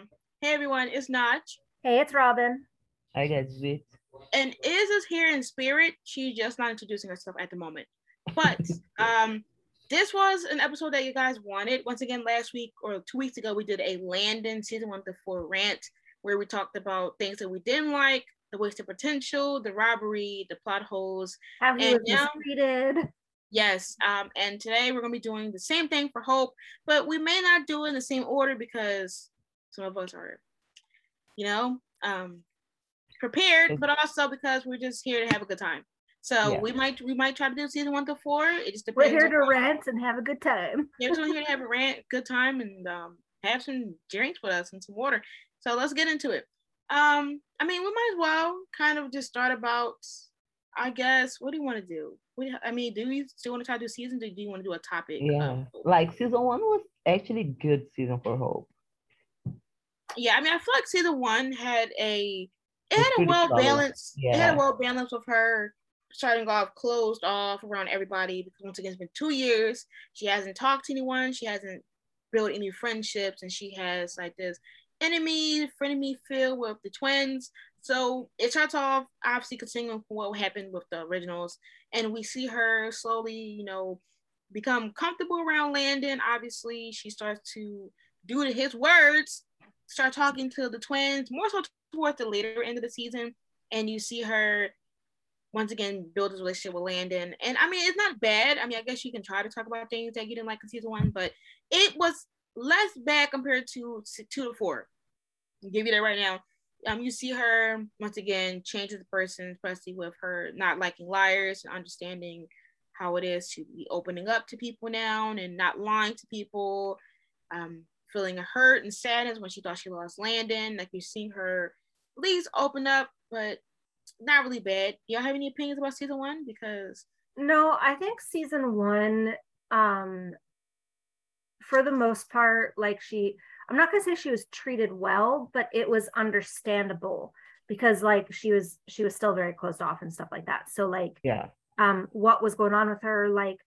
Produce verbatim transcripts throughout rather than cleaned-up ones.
Um, hey everyone, it's Naj. Hey, it's Robin. I get it. And Iz is here in spirit. She's just not introducing herself at the moment. But um, this was an episode that you guys wanted. Once again, last week or two weeks ago, we did a Landon season one to four rant where we talked about things that we didn't like, the wasted potential, the robbery, the plot holes. How he and was now, mistreated. Yes, um, and today we're gonna be doing the same thing for Hope, but we may not do it in the same order because some of us are, you know, um, prepared, but also because we're just here to have a good time. So yeah. we might we might try to do season one to four. It just depends. We're here to rant and have a good time. Yeah, we're here to have a rant, good time, and um, have some drinks with us and some water. So let's get into it. Um, I mean, we might as well kind of just start about. I guess. What do you want to do? What, I mean, do you still want to try to do seasons, or do you want to do a topic? Yeah, um, like season one was actually good season for Hope. Yeah, I mean, I feel like season one had a it had a well balanced. Yeah. It had a well balance with her starting off closed off around everybody because once again it's been two years. She hasn't talked to anyone. She hasn't built any friendships, and she has like this enemy frenemy feel with the twins. So it starts off obviously continuing what happened with the originals, and we see her slowly, you know, become comfortable around Landon. Obviously, she starts to do to his words, start talking to the twins more so towards the later end of the season, and you see her once again build his relationship with Landon. And I mean, it's not bad. I mean, I guess you can try to talk about things that you didn't like in season one, but it was less bad compared to two to four. I'll give you that right now. Um, you see her once again change as a person, especially with her not liking liars and understanding how it is to be opening up to people now and not lying to people, um, feeling hurt and sadness when she thought she lost Landon. Like, you're seeing her at least open up, but not really bad. Do y'all have any opinions about season one? Because no, I think season one, um, for the most part, like she, I'm not gonna say she was treated well, but it was understandable because like she was she was still very closed off and stuff like that. So like yeah, um, what was going on with her? Like,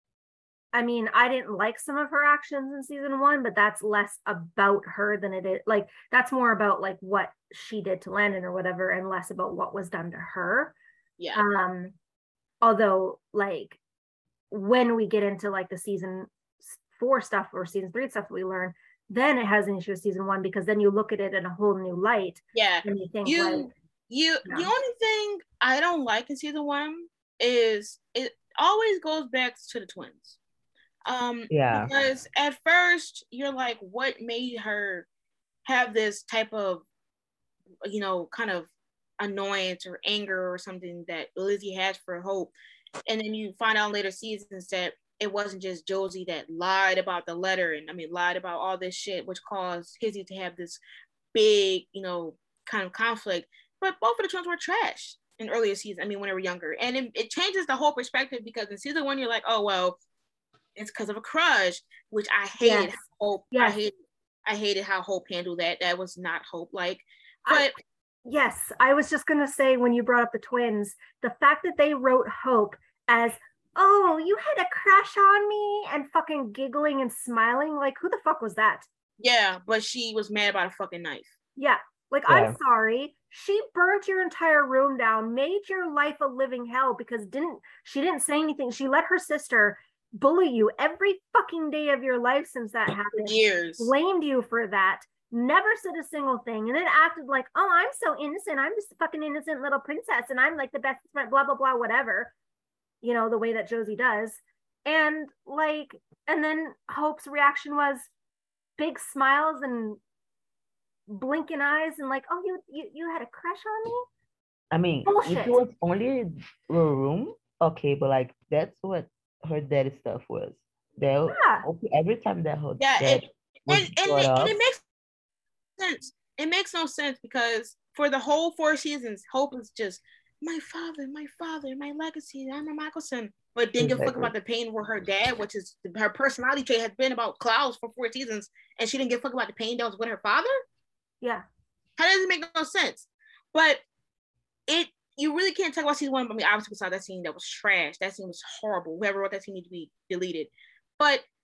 I mean, I didn't like some of her actions in season one, but that's less about her than it is. Like, that's more about like what she did to Landon or whatever, and less about what was done to her. Yeah. Um, although like when we get into like the season four stuff or season three stuff that we learn, then it has an issue with season one because then you look at it in a whole new light. Yeah. And you think you, like, you, yeah. The only thing I don't like in season one is it always goes back to the twins. Um, yeah. Because at first you're like, what made her have this type of, you know, kind of annoyance or anger or something that Lizzie has for Hope, and then you find out in later seasons that it wasn't just Josie that lied about the letter and I mean lied about all this shit, which caused Hizzy to have this big, you know, kind of conflict. But both of the twins were trash in earlier seasons. I mean, when they were younger, and it, it changes the whole perspective because in season one you're like, oh well, it's because of a crush, which I hated. yes. Hope, yes. I hated, I hated how Hope handled that. That was not Hope like. But I, yes, I was just gonna say when you brought up the twins, the fact that they wrote Hope as, oh, you had a crush on me, and fucking giggling and smiling, like who the fuck was that? Yeah, but she was mad about a fucking knife. Yeah, like yeah. I'm sorry, she burnt your entire room down, made your life a living hell because didn't she didn't say anything. She let her sister bully you every fucking day of your life since that happened. For years. Blamed you for that. Never said a single thing, and then acted like, oh, I'm so innocent. I'm just a fucking innocent little princess, and I'm like the best friend, blah blah blah, whatever. You know, the way that Josie does. And like, and then Hope's reaction was big smiles and blinking eyes and like, oh, you you, you had a crush on me? I mean, bullshit. If it was only a room, okay, but like that's what her daddy stuff was. They yeah. okay, every time that her yeah, dad it, and, and, it, and it makes sense. It makes no sense because for the whole four seasons, Hope is just my father, my father, my legacy, I'm a Michelson. But didn't exactly. give a fuck about the pain with her dad, which is her personality trait has been about Klaus for four seasons, and she didn't give a fuck about the pain that was with her father? Yeah. How does it make no sense? But it, you really can't talk about season one. I mean, obviously, besides that scene that was trash, that scene was horrible. Whoever wrote that scene needs to be deleted. But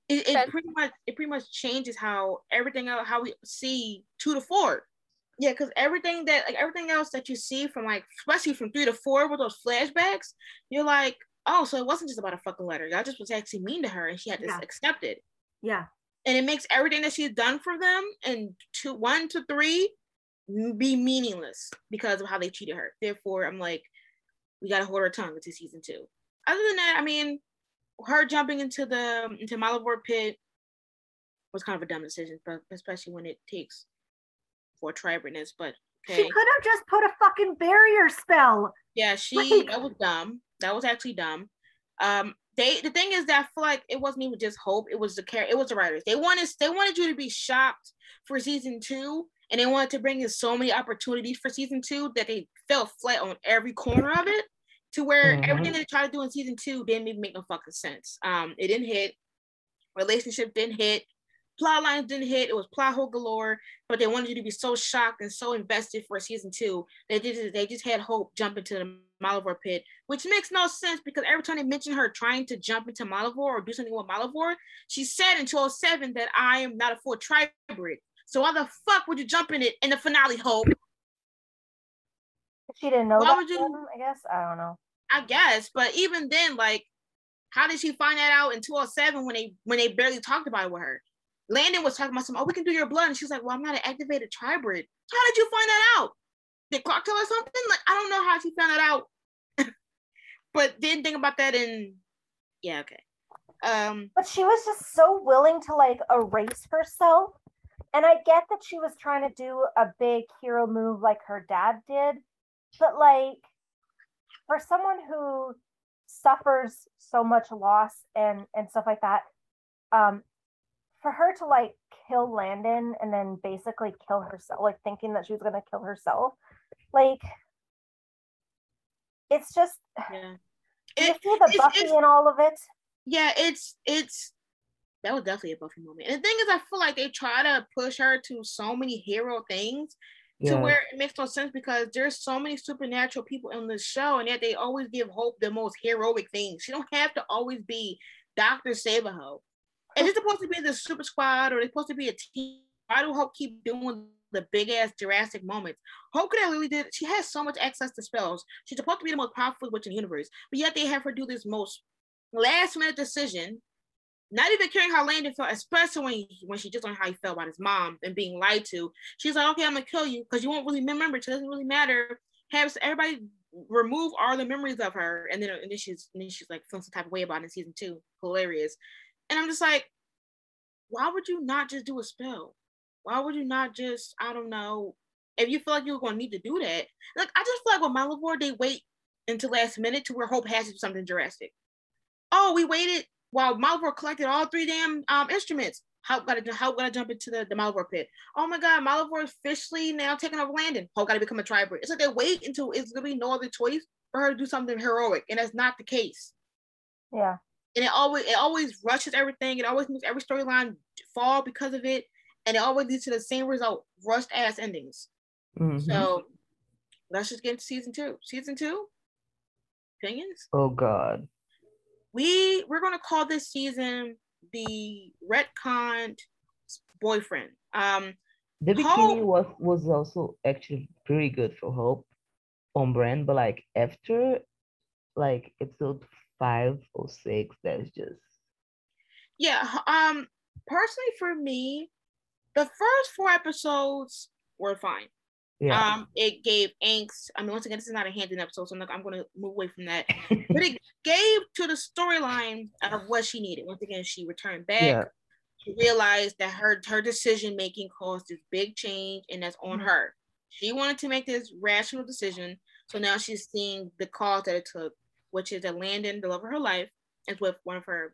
it, it pretty much it pretty much changes how everything else how we see two to four. Yeah, because everything that like everything else that you see from like especially from three to four with those flashbacks, you're like, oh, so it wasn't just about a fucking letter. Y'all just was actually mean to her and she had to yeah. accept it. Yeah. And it makes everything that she's done for them and two one to three be meaningless because of how they treated her. Therefore, I'm like, we gotta hold our tongue into season two. Other than that, I mean, her jumping into the into Malivore pit was kind of a dumb decision, but especially when it takes for triberness, but okay. She could have just put a fucking barrier spell. Yeah, she like, that was dumb. That was actually dumb. Um, they the thing is that I feel like it wasn't even just Hope. It was the care. It was the writers. They wanted they wanted you to be shocked for season two, and they wanted to bring in so many opportunities for season two that they fell flat on every corner of it. To where mm-hmm. everything they tried to do in season two didn't even make no fucking sense. Um, it didn't hit. Relationship didn't hit. Plot lines didn't hit. It was plot hole galore, but they wanted you to be so shocked and so invested for season two. They just they just had Hope jump into the Malivore pit, which makes no sense because every time they mention her trying to jump into Malivore or do something with Malivore, she said in two oh seven that I am not a full tribrid. So why the fuck would you jump in it in the finale, Hope? She didn't know why that. Would you, I guess I don't know. I guess, but even then, like, how did she find that out in two oh seven when they when they barely talked about it with her? Landon was talking about some, oh, we can do your blood. And she's like, well, I'm not an activated tribrid. How did you find that out? Did Clark tell her something? Like, I don't know how she found that out. But didn't think about that in, yeah, okay. Um, but she was just so willing to, like, erase herself. And I get that she was trying to do a big hero move like her dad did. But, like, for someone who suffers so much loss and, and stuff like that, um, for her to like kill Landon and then basically kill herself, like thinking that she was gonna kill herself, like it's just yeah. It, you see the Buffy in all of it. Yeah, it's it's that was definitely a Buffy moment. And the thing is, I feel like they try to push her to so many hero things yeah. to where it makes no sense because there's so many supernatural people in this show, and yet they always give Hope the most heroic things. She don't have to always be Doctor Save-A-Ho. Is it supposed to be the super squad or are they supposed to be a team? Why do Hope keep doing the big ass Jurassic moments? Hope could have really did. She has so much access to spells. She's supposed to be the most powerful witch in the universe, but yet they have her do this most last minute decision, not even caring how Landon felt, especially when he, when she just learned how he felt about his mom and being lied to. She's like, okay, I'm gonna kill you because you won't really remember. It doesn't really matter. Have everybody remove all the memories of her, and then and then she's and then she's like feeling some type of way about it in season two. Hilarious. And I'm just like, why would you not just do a spell? Why would you not just, I don't know, if you feel like you're going to need to do that? Like, I just feel like with Malivore, they wait until last minute to where Hope has to do something drastic. Oh, we waited while Malivore collected all three damn um, instruments. Hope got to Hope got to jump into the, the Malivore pit. Oh my God, Malivore is officially now taking over Landon. Hope got to become a tribrid. It's like they wait until it's going to be no other choice for her to do something heroic, and that's not the case. Yeah. And it always it always rushes everything. It always makes every storyline fall because of it. And it always leads to the same result, rushed ass endings. Mm-hmm. So let's just get into season two. Season two, opinions? Oh God. We we're gonna call this season the retconned boyfriend. Um the beginning was was also actually pretty good for Hope on brand, but like after like episode five or six, that's just yeah. Um, personally, for me, the first four episodes were fine. Yeah. Um, it gave angst. I mean, once again, this is not a handed episode, so I'm, not, I'm going to move away from that. But it gave to the storyline of what she needed. Once again, she returned back. Yeah. She realized that her her decision making caused this big change, and that's on mm-hmm. her. She wanted to make this rational decision, so now she's seeing the cause that it took, which is that Landon, the love of her life, is with one of her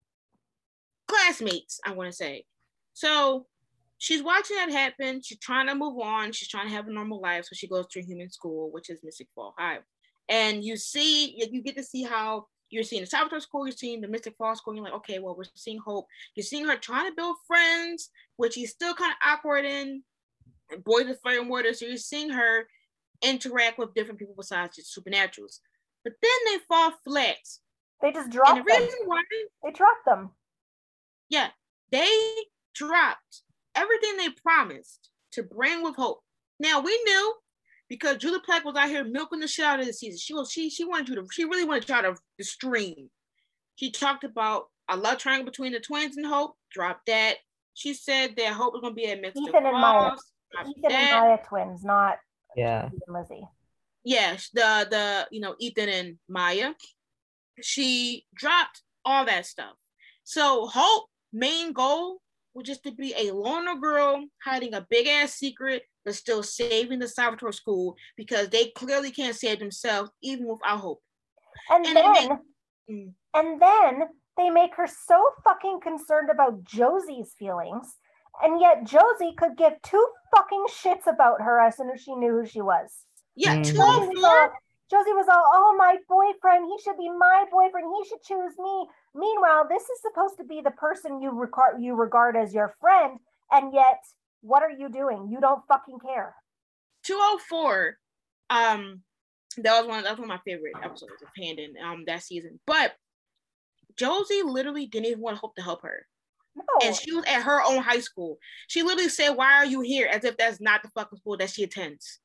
classmates, I want to say. So she's watching that happen. She's trying to move on. She's trying to have a normal life. So she goes to human school, which is Mystic Fall High. And you see, you get to see how you're seeing the Salvatore school, you're seeing the Mystic Fall school, and you're like, okay, well, we're seeing Hope. You're seeing her trying to build friends, which she's still kind of awkward in. And boys with fire and water. So you're seeing her interact with different people besides just supernaturals. But then they fall flat. They just drop them. The reason why they drop them. Yeah, they dropped everything they promised to bring with Hope. Now we knew because Julie Plec was out here milking the shit out of the season. She was she she wanted you to she really wanted y'all to the stream. She talked about a love triangle between the twins and Hope. Dropped that. She said that Hope was gonna be a mixed Ethan and Maya. Ethan that. and Maya twins, not yeah Lizzie. Yes, yeah, the the you know Ethan and Maya. She dropped all that stuff. So Hope main goal was just to be a loner girl hiding a big ass secret, but still saving the Salvatore school because they clearly can't save themselves even without Hope. And, and then, make, mm. and then they make her so fucking concerned about Josie's feelings, and yet Josie could give two fucking shits about her as soon as she knew who she was. Yeah, mm-hmm. Josie, was all, Josie was all, oh, my boyfriend, he should be my boyfriend, he should choose me. Meanwhile, this is supposed to be the person you regard you regard as your friend, and yet, what are you doing? You don't fucking care. two oh four, um, that was one. That was one of my favorite episodes of Handon, um, that season. But Josie literally didn't even want Hope to help her, no. And she was at her own high school. She literally said, "Why are you here?" As if that's not the fucking school that she attends.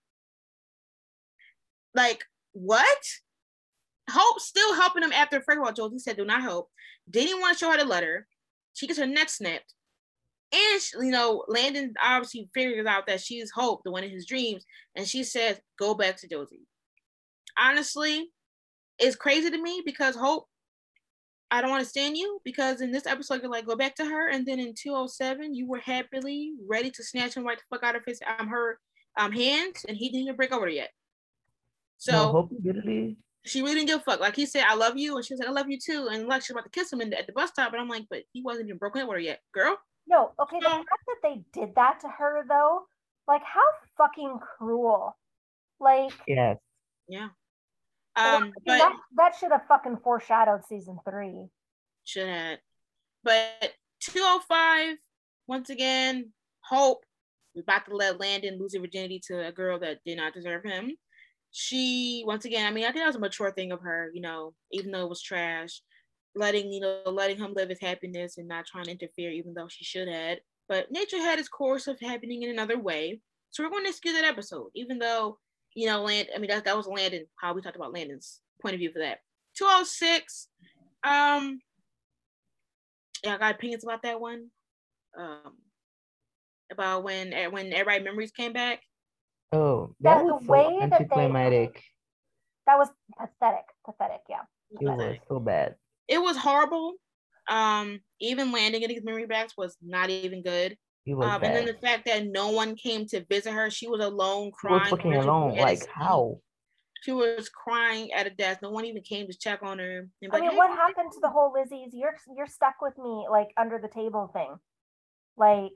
Like what? Hope still helping them after first of all, Josie said, "Do not help." Didn't want to show her the letter. She gets her neck snapped. And, she, you know, Landon obviously figures out that she's Hope, the one in his dreams. And she says, go back to Josie. Honestly, it's crazy to me because Hope, I don't understand you. Because in this episode, you're like, go back to her. And then in two oh seven, you were happily ready to snatch him right the fuck out of his, um, her um, hands. And he didn't even break over yet. So, no, Hope literally... she really didn't give a fuck. Like he said, I love you. And she was like, I love you too. And like she's about to kiss him in the, at the bus stop. And I'm like, but he wasn't even broken up with her yet. Girl. No, okay. The fact that they did that to her though, like how fucking cruel. Like yes. Yeah. Um but that, that should have fucking foreshadowed season three. Should have. But two oh five, once again, Hope was about to let Landon lose his virginity to a girl that did not deserve him. She, once again, I mean, I think that was a mature thing of her, you know, even though it was trash, letting, you know, letting him live his happiness and not trying to interfere, even though she should have. But nature had its course of happening in another way. So we're going to excuse that episode, even though, you know, Land, I mean, that, that was Landon, how we talked about Landon's point of view for that. two oh six, um, yeah, I got opinions about that one. Um, about when, when everybody's memories came back. Oh, that, that was so anticlimactic. That was pathetic. Pathetic, yeah. It was so bad. It was horrible. Um, even Landon getting his memory back was not even good. It was um, bad. And then the fact that no one came to visit her, she was alone crying. She was fucking alone. Like how? She was crying at a desk. No one even came to check on her. I like, mean, hey, what happened to the whole Lizzie's "you're you're stuck with me" like under the table thing? Like.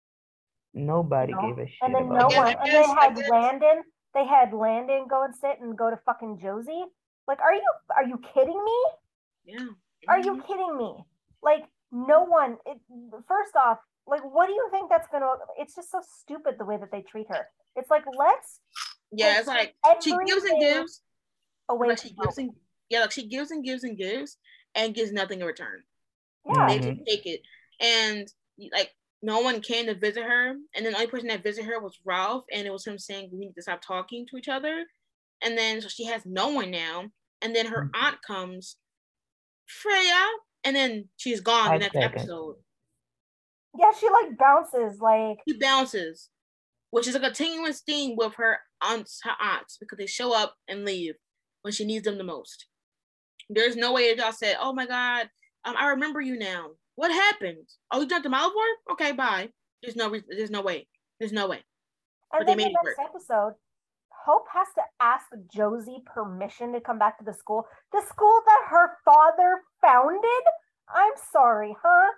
Nobody you know? gave a shit. And then about no one. And they had Landon. They had Landon go and sit and go to fucking Josie. Like, are you are you kidding me? Yeah. Are you kidding me? Like, no one. It, first off, like, what do you think that's gonna? It's just so stupid the way that they treat her. It's like let's. Yeah, it's like she gives and gives. Away like she gives and yeah, like she gives and gives and gives and gives nothing in return. Yeah. They just take it and like. No one came to visit her, and then the only person that visited her was Ralph, and it was him saying we need to stop talking to each other. And then so she has no one now, and then her mm-hmm. aunt comes, Freya, and then she's gone Five the next seconds. episode. Yeah, she like bounces, like she bounces, which is a continuous theme with her aunts, her aunts, because they show up and leave when she needs them the most. There's no way that y'all said, "Oh my God, um, I remember you now." What happened? Oh, you jumped to Malivore? Okay, bye. There's no reason. There's no way. There's no way. And but then they made the next it work. Episode, Hope has to ask Josie permission to come back to the school. The school that her father founded? I'm sorry, huh?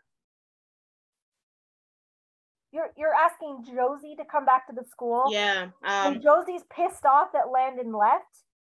You're you're asking Josie to come back to the school? Yeah. Um, and Josie's pissed off that Landon left?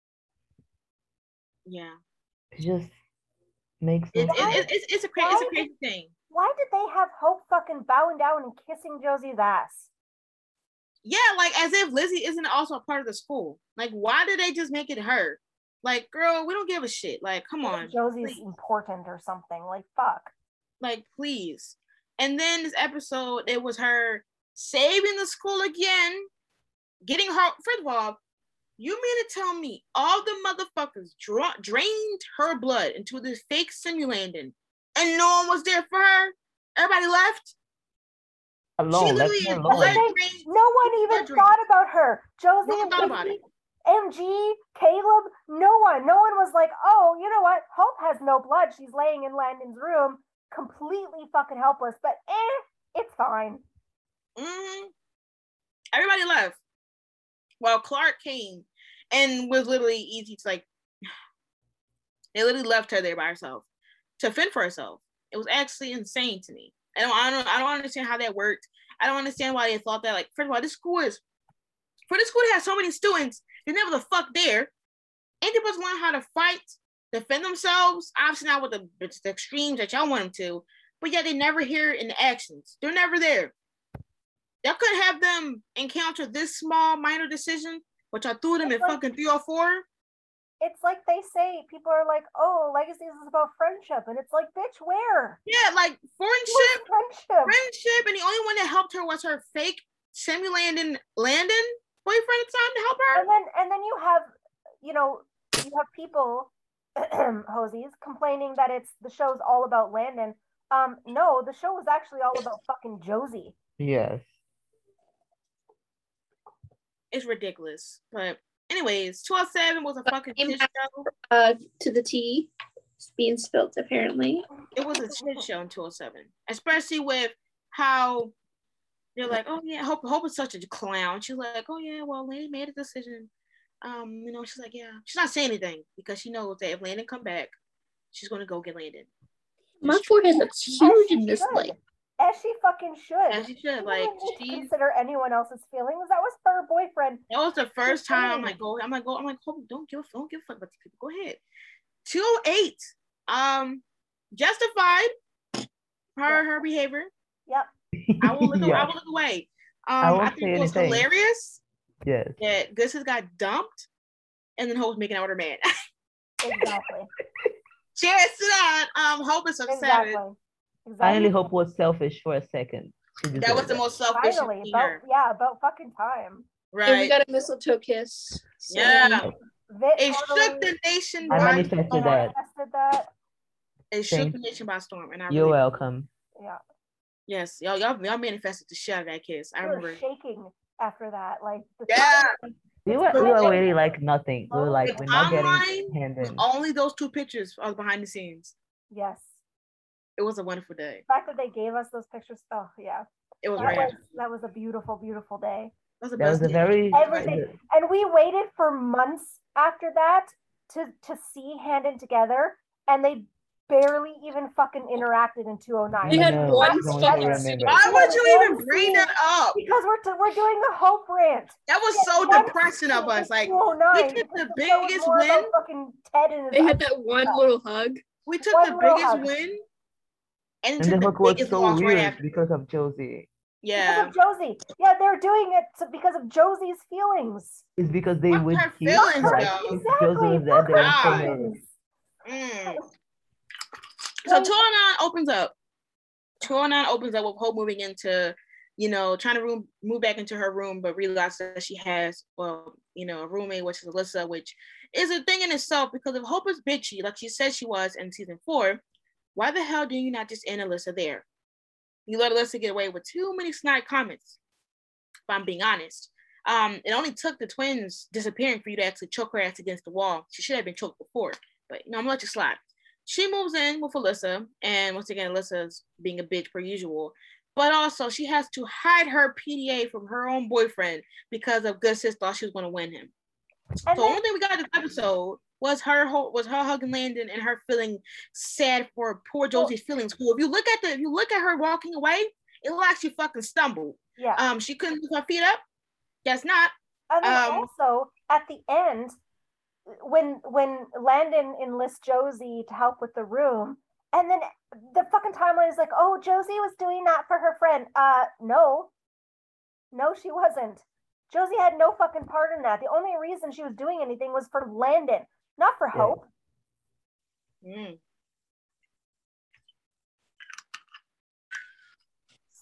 Yeah. It just makes it, it, it, it's, it's a crazy it's a crazy did, thing. Why did they have Hope fucking bowing down and kissing Josie's ass? Yeah, like as if Lizzie isn't also a part of the school. Like, why did they just make it her? Like, girl, we don't give a shit. Like, come on. Josie's please. Important or something. Like, fuck. Like, please. And then this episode, it was her saving the school again, getting her. First of all, you mean to tell me all the motherfuckers dra- drained her blood into this fake simulanding, and no one was there for her? Everybody left. Alone, she literally is alone. They, no one even thought about her. Josie, no one thought about it. M G, Caleb, no one. No one was like, oh, you know what? Hope has no blood. She's laying in Landon's room, completely fucking helpless. But eh, it's fine. Mm-hmm. Everybody left. Well, Clark came and was literally easy to like. They literally left her there by herself to fend for herself. It was actually insane to me. I don't, I don't, I don't understand how that worked. I don't understand why they thought that. Like, first of all, this school is for this school to have so many students. They're never the fuck there. Ain't they supposed to learn how to fight, defend themselves? Obviously not with the, the extremes that y'all want them to, but yet they never hear in the actions. They're never there. Y'all could have them encounter this small minor decision, but y'all threw them it's in like, fucking three or four. It's like they say, people are like, oh, Legacies is about friendship. And it's like, bitch, where? Yeah, like friendship, friendship. Friendship. And the only one that helped her was her fake Samuel-Landon Landon boyfriend at the time to help her. And then and then you have, you know, you have people, hosies, complaining that it's the show's all about Landon. Um, no, the show was actually all about fucking Josie. Yes. It's ridiculous. But anyways, two oh seven was a fucking shit show. Uh, to the tea. It's being spilled, apparently. It was a shit show in two oh seven. Especially with how they're like, oh yeah, Hope Hope is such a clown. She's like, oh yeah, well, Landon made a decision. Um, you know, she's like, yeah. She's not saying anything because she knows that if Landon come back, she's gonna go get Landon. My forehead looks huge in this light. As she fucking should. As she should. She like she consider anyone else's feelings. That was her boyfriend. That was the first time I'm like, go. I'm like, go. I'm like, Hope, don't give, don't give a fuck about these people. Go ahead. two oh eight. Um, justified her yep. her behavior. Yep. I will look. yeah. I will look away. Um, I, I think it was anything. hilarious. Yes. That Gus's got dumped, and then Hope was making out with her man. Exactly. Cheers to that. Um, Hope is so exactly. savage. Exactly. Finally, Hope was selfish for a second. That was the most selfish. Finally, about, yeah, about fucking time. Right. And we got a mistletoe kiss. So. Yeah. It shook the nation. I manifested that. manifested that. It shook Thanks. the nation by storm. And I You're really welcome. Yeah. Yes, y'all, y'all, y'all manifested the shit out of that kiss. I we remember were shaking after that. Like, the yeah. We were, we were really like nothing. We were like, we're not getting handed. Only those two pictures of behind the scenes. Yes. It was a wonderful day. The fact that they gave us those pictures, oh yeah. It was that right. Was, that was a beautiful, beautiful day. That was, the that was a very everything. And we waited for months after that to to see Handon together, and they barely even fucking interacted in two oh nine. We had one second. Why would you even bring that up? Because we're t- we're doing the Hope rant. That was so depressing of us. Like we took the biggest win. Fucking Ted and they had that one stuff. little hug. We took one the biggest hug. win. And, and the hook was so weird right because of Josie. Yeah. Because of Josie. Yeah, they're doing it to, because of Josie's feelings. It's because they What's would her keep feelings, like, though? Exactly. Josie was there, they mm. So two oh nine opens up. two oh nine opens up with Hope moving into, you know, trying to room, move back into her room, but realizes that she has, well, you know, a roommate, which is Alyssa, which is a thing in itself because if Hope is bitchy, like she said she was in season four, why the hell do you not just end Alyssa there? You let Alyssa get away with too many snide comments, if I'm being honest. Um, it only took the twins disappearing for you to actually choke her ass against the wall. She should have been choked before, but you know, I'm gonna let you slide. She moves in with Alyssa, and once again, Alyssa's being a bitch per usual, but also she has to hide her P D A from her own boyfriend because of Gus sis thought she was gonna win him. And so then- one thing we got in this episode was her was her hugging Landon and her feeling sad for poor Josie's feelings. Who, if you look at the if you look at her walking away, it looks like she fucking stumbled. Yeah. Um, she couldn't put her feet up. Guess not. And then um, also at the end, when when Landon enlists Josie to help with the room, and then the fucking timeline is like, oh, Josie was doing that for her friend. Uh, no, no, she wasn't. Josie had no fucking part in that. The only reason she was doing anything was for Landon. Not for Hope. Mm.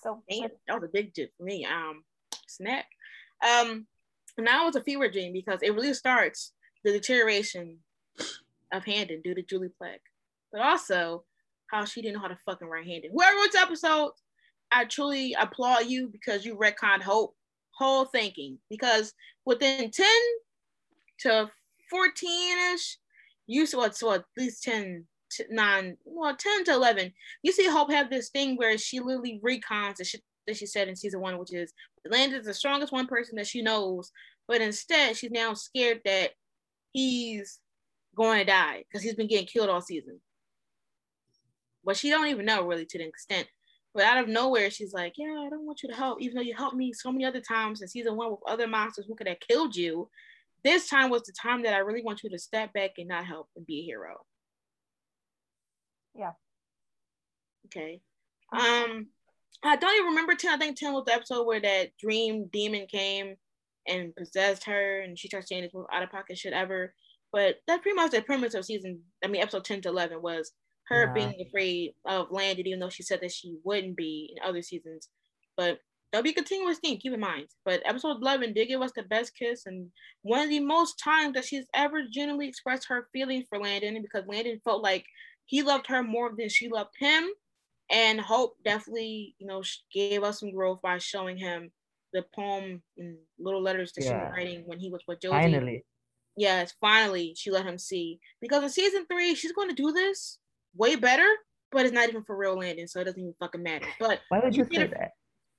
So damn, that was a big dip for me. Um, snap. Um, now it's a fever dream because it really starts the deterioration of Handon due to Julie Plec, but also how she didn't know how to fucking write Handon. Whoever wrote this episode, I truly applaud you because you retconned Hope whole thinking, because within ten to fourteen-ish, you saw so at least ten to nine, well, ten to eleven, you see Hope have this thing where she literally recons the shit that she said in season one, which is Landon's the strongest one person that she knows, but instead she's now scared that he's going to die because he's been getting killed all season. But she don't even know really to the extent. But out of nowhere, she's like, yeah, I don't want you to help, even though you helped me so many other times in season one with other monsters who could have killed you. This time was the time that I really want you to step back and not help and be a hero. Yeah. Okay. Um, I don't even remember ten. I think ten was the episode where that dream demon came and possessed her, and she started saying this most out of pocket shit ever. But that's pretty much the premise of season. I mean, episode ten to eleven was her yeah. being afraid of Landon, even though she said that she wouldn't be in other seasons. But there'll be a continuous theme, keep in mind. But episode eleven did give us the best kiss, and one of the most times that she's ever genuinely expressed her feelings for Landon, because Landon felt like he loved her more than she loved him. And Hope definitely, you know, gave us some growth by showing him the poem and little letters that yeah. she was writing when he was with Josie. Finally. Yes, finally, she let him see. Because in season three, she's going to do this way better, but it's not even for real Landon, so it doesn't even fucking matter. But why would you, you say that?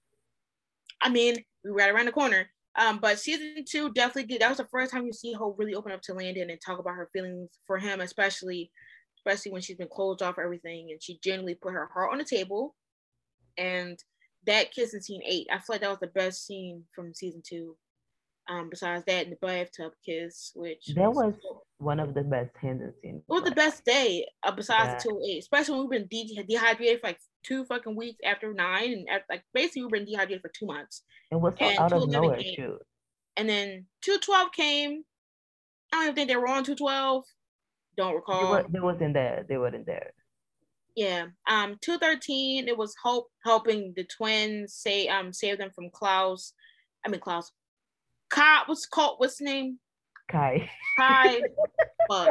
I mean, we were right around the corner. Um, but season two definitely did. That was the first time you see Hope really open up to Landon and talk about her feelings for him, especially especially when she's been closed off everything, and she genuinely put her heart on the table. And that kiss in scene eight, I feel like that was the best scene from season two. Um, besides that, and the bathtub kiss, which that was, was one of the best Handon scenes. It was the best day, uh, besides yeah. the two oh eight, especially when we've been de- dehydrated for like two fucking weeks after nine, and after, like basically we've been dehydrated for two months. It was so out of nowhere too. And then two twelve came. I don't even think they were on two twelve. Don't recall. They, were, they wasn't there. They weren't there. Yeah. Um. two thirteen. It was Hope helping the twins say um save them from Klaus. I mean Klaus. Kai. What's called? What's his name? Kai. Kai. Fuck.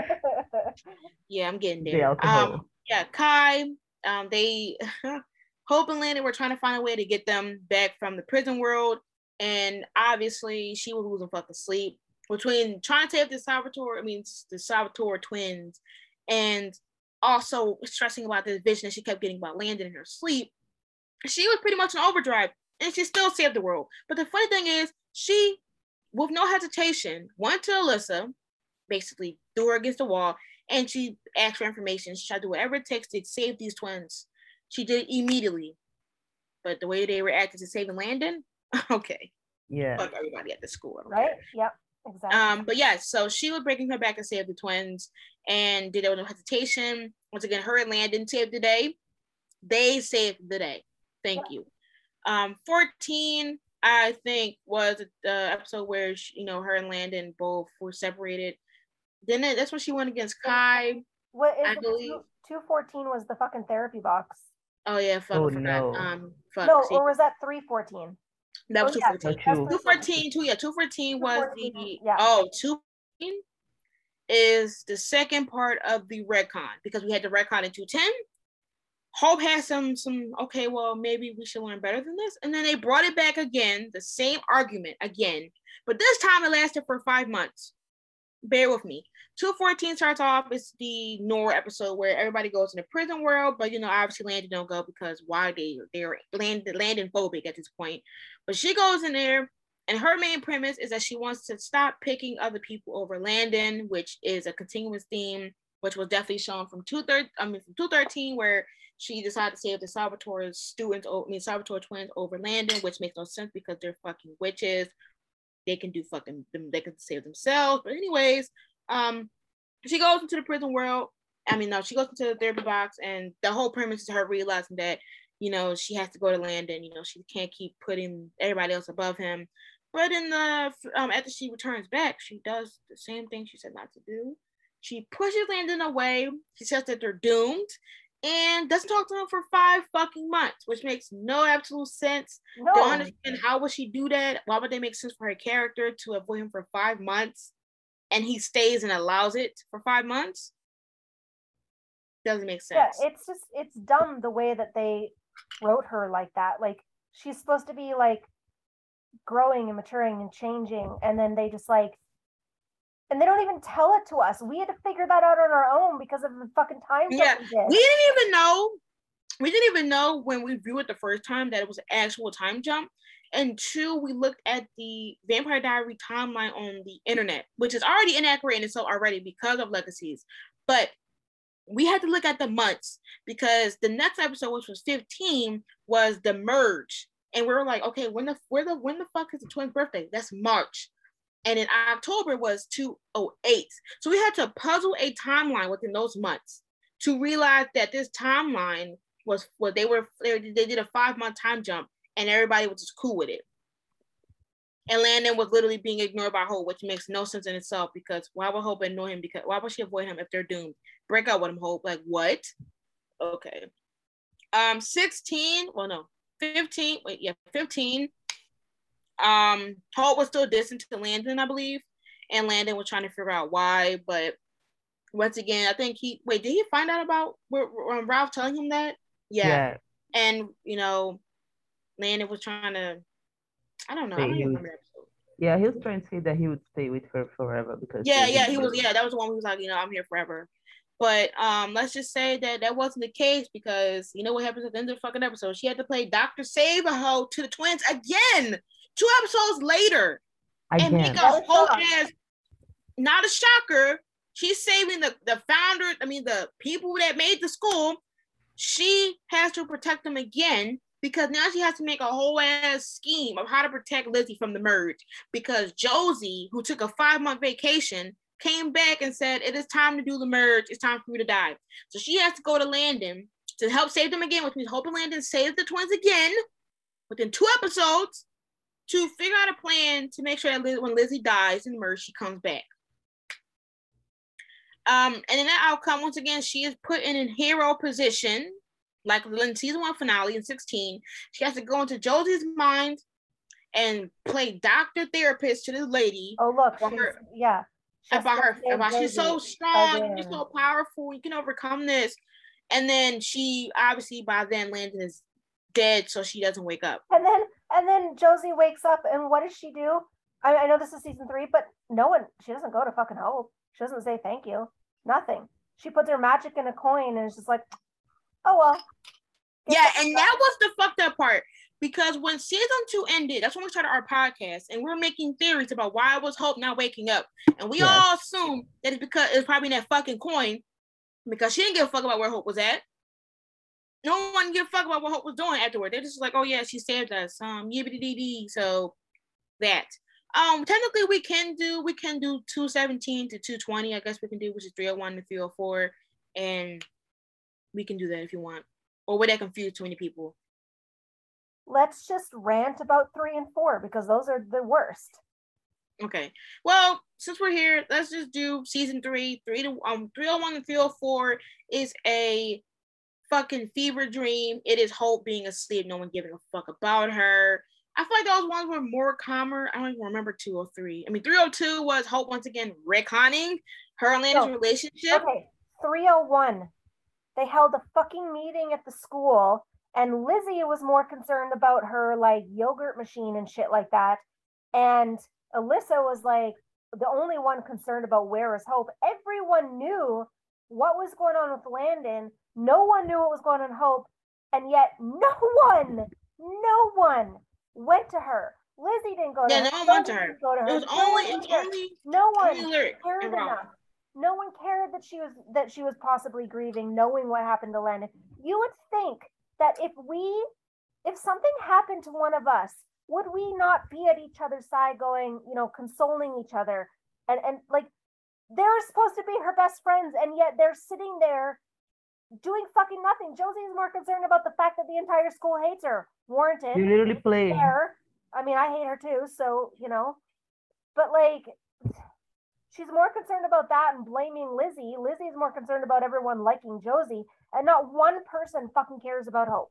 Yeah, I'm getting there. Um. Yeah, Kai. Um. They Hope and Landon were trying to find a way to get them back from the prison world, and obviously she was losing fucking sleep between trying to save the Salvatore, I mean, the Salvatore twins, and also stressing about this vision that she kept getting about Landon in her sleep. She was pretty much in overdrive, and she still saved the world. But the funny thing is, she, with no hesitation, went to Alyssa, basically threw her against the wall, and she asked for information. She tried to do whatever it takes to save these twins. She did it immediately. But the way they reacted to saving Landon, okay. Yeah. Fuck everybody at the school. Right? Care. Yep. Exactly. Um, but yeah, so she was breaking her back to save the twins and did it with no hesitation. Once again, her and Landon saved the day. They saved the day. Thank you. Um, fourteen, I think, was the episode where she, you know, her and Landon both were separated. Then that's when she went against Kai. What is I believe two fourteen was the fucking therapy box. Oh yeah, fuck, oh, I forgot. No. Um, fuck, no, see. or was that three fourteen? That was oh, two fourteen. Yeah, two fourteen, two, yeah, two fourteen was the, yeah. oh, two fourteen is the second part of the retcon, because we had the retcon in two ten. Hope had some, some, okay, well, maybe we should learn better than this. And then they brought it back again, the same argument again, but this time it lasted for five months. Bear with me. two fourteen starts off, it's the Nora episode where everybody goes in the prison world, but you know, obviously Landon don't go because why they, they're land, Landon phobic at this point. But she goes in there, and her main premise is that she wants to stop picking other people over Landon, which is a continuous theme, which was definitely shown from two thirteen, I mean from two thirteen, where she decided to save the Salvatore students, I mean Salvatore twins over Landon, which makes no sense because they're fucking witches. They can do fucking them, they can save themselves. But anyways, um, she goes into the prison world. I mean, no, she goes into the therapy box, and the whole premise is her realizing that, you know, she has to go to Landon. You know, she can't keep putting everybody else above him. But in the um, after she returns back, she does the same thing she said not to do. She pushes Landon away. She says that they're doomed, and doesn't talk to him for five fucking months, which makes no absolute sense. No. Don't understand how would she do that? Why would they make sense for her character to avoid him for five months and he stays and allows it for five months? Doesn't make sense. Yeah, it's just, it's dumb the way that they wrote her like that. Like, she's supposed to be like growing and maturing and changing, and then they just like, and they don't even tell it to us. We had to figure that out on our own because of the fucking time. Yeah, we, we didn't even know. We didn't even know when we viewed it the first time that it was an actual time jump. And two, we looked at the Vampire Diary timeline on the internet, which is already inaccurate in itself already because of legacies. But we had to look at the months because the next episode, which was fifteen, was the merge. And we were like, okay, when the where the when the fuck is the twins' birthday? That's March. And in October was two oh eight. So we had to puzzle a timeline within those months to realize that this timeline was what they were, they, they did a five month time jump and everybody was just cool with it. And Landon was literally being ignored by Hope, which makes no sense in itself because why would Hope ignore him? Because why would she avoid him if they're doomed? Break up with him, Hope. Like, what? Okay. Um, sixteen, well, no, fifteen, wait, yeah, fifteen. Um, Hope was still distant to Landon, I believe, and Landon was trying to figure out why. But once again, I think he wait. Did he find out about where, where Ralph telling him that? Yeah. yeah. And you know, Landon was trying to. I don't know. I don't even remember that episode. Yeah, he was trying to say that he would stay with her forever because. Yeah, yeah, he was. Yeah, that was the one who was like, you know, I'm here forever. But um, let's just say that that wasn't the case because you know what happens at the end of the fucking episode? She had to play Doctor Save-A-Ho to the twins again. Two episodes later, Again. And because Hope has not a shocker, she's saving the, the founder, I mean the people that made the school. She has to protect them again because now she has to make a whole ass scheme of how to protect Lizzie from the merge. Because Josie, who took a five month vacation, came back and said, it is time to do the merge. It's time for you to die. So she has to go to Landon to help save them again, which means Hope and Landon save the twins again within two episodes. To figure out a plan to make sure that Liz, when Lizzie dies in the merge, she comes back. Um, and in that outcome, once again, she is put in a hero position, like in season one finale in sixteen. She has to go into Josie's mind and play doctor therapist to this lady. Oh look, she's, her, yeah. She's about her, about Josie. She's so strong, she's so powerful, you can overcome this. And then she obviously by then Landon is dead, so she doesn't wake up. And then and then Josie wakes up, and what does she do? I, I know this is season three, but no one, she doesn't go to fucking Hope. She doesn't say thank you. Nothing. She puts her magic in a coin, and it's just like, oh well. Yeah, and that was the fucked up part. Because when season two ended, that's when we started our podcast, and we we're making theories about why was Hope not waking up. And we yeah. all assumed that it's because it's probably that fucking coin, because she didn't give a fuck about where Hope was at. No one give a fuck about what Hope was doing afterward. They're just like, oh yeah, she saved us. Um, yibbity dee dee. So that. Um, technically we can do we can do two seventeen to two twenty. I guess we can do, which is three oh one to three oh four, and we can do that if you want. Or would that confuse too many people? Let's just rant about three and four because those are the worst. Okay. Well, since we're here, let's just do season three. Three to um three oh one to three oh four is a fucking fever dream. It is Hope being asleep, no one giving a fuck about her. I feel like those ones were more calmer. I don't even remember two oh three. I mean, three oh two was Hope once again retconning her and Landon's no. relationship. Okay, three oh one. They held a fucking meeting at the school, and Lizzie was more concerned about her like yogurt machine and shit like that. And Alyssa was like the only one concerned about where is Hope. Everyone knew what was going on with Landon. No one knew what was going on with Hope, and yet no one, no one went to her. Lizzie didn't go to yeah, her. Yeah, no one went to her. Go to her. It was no only, one it was only, no one only cared enough. No one cared that she was that she was possibly grieving, knowing what happened to Landon. You would think that if we, if something happened to one of us, would we not be at each other's side, going, you know, consoling each other, and and like they're supposed to be her best friends, and yet they're sitting there doing fucking nothing. Josie is more concerned about the fact that the entire school hates her. Warranted. You literally play. I mean, I hate her too, so, you know. But, like, She's more concerned about that and blaming Lizzie. Lizzie's more concerned about everyone liking Josie, and not one person fucking cares about Hope.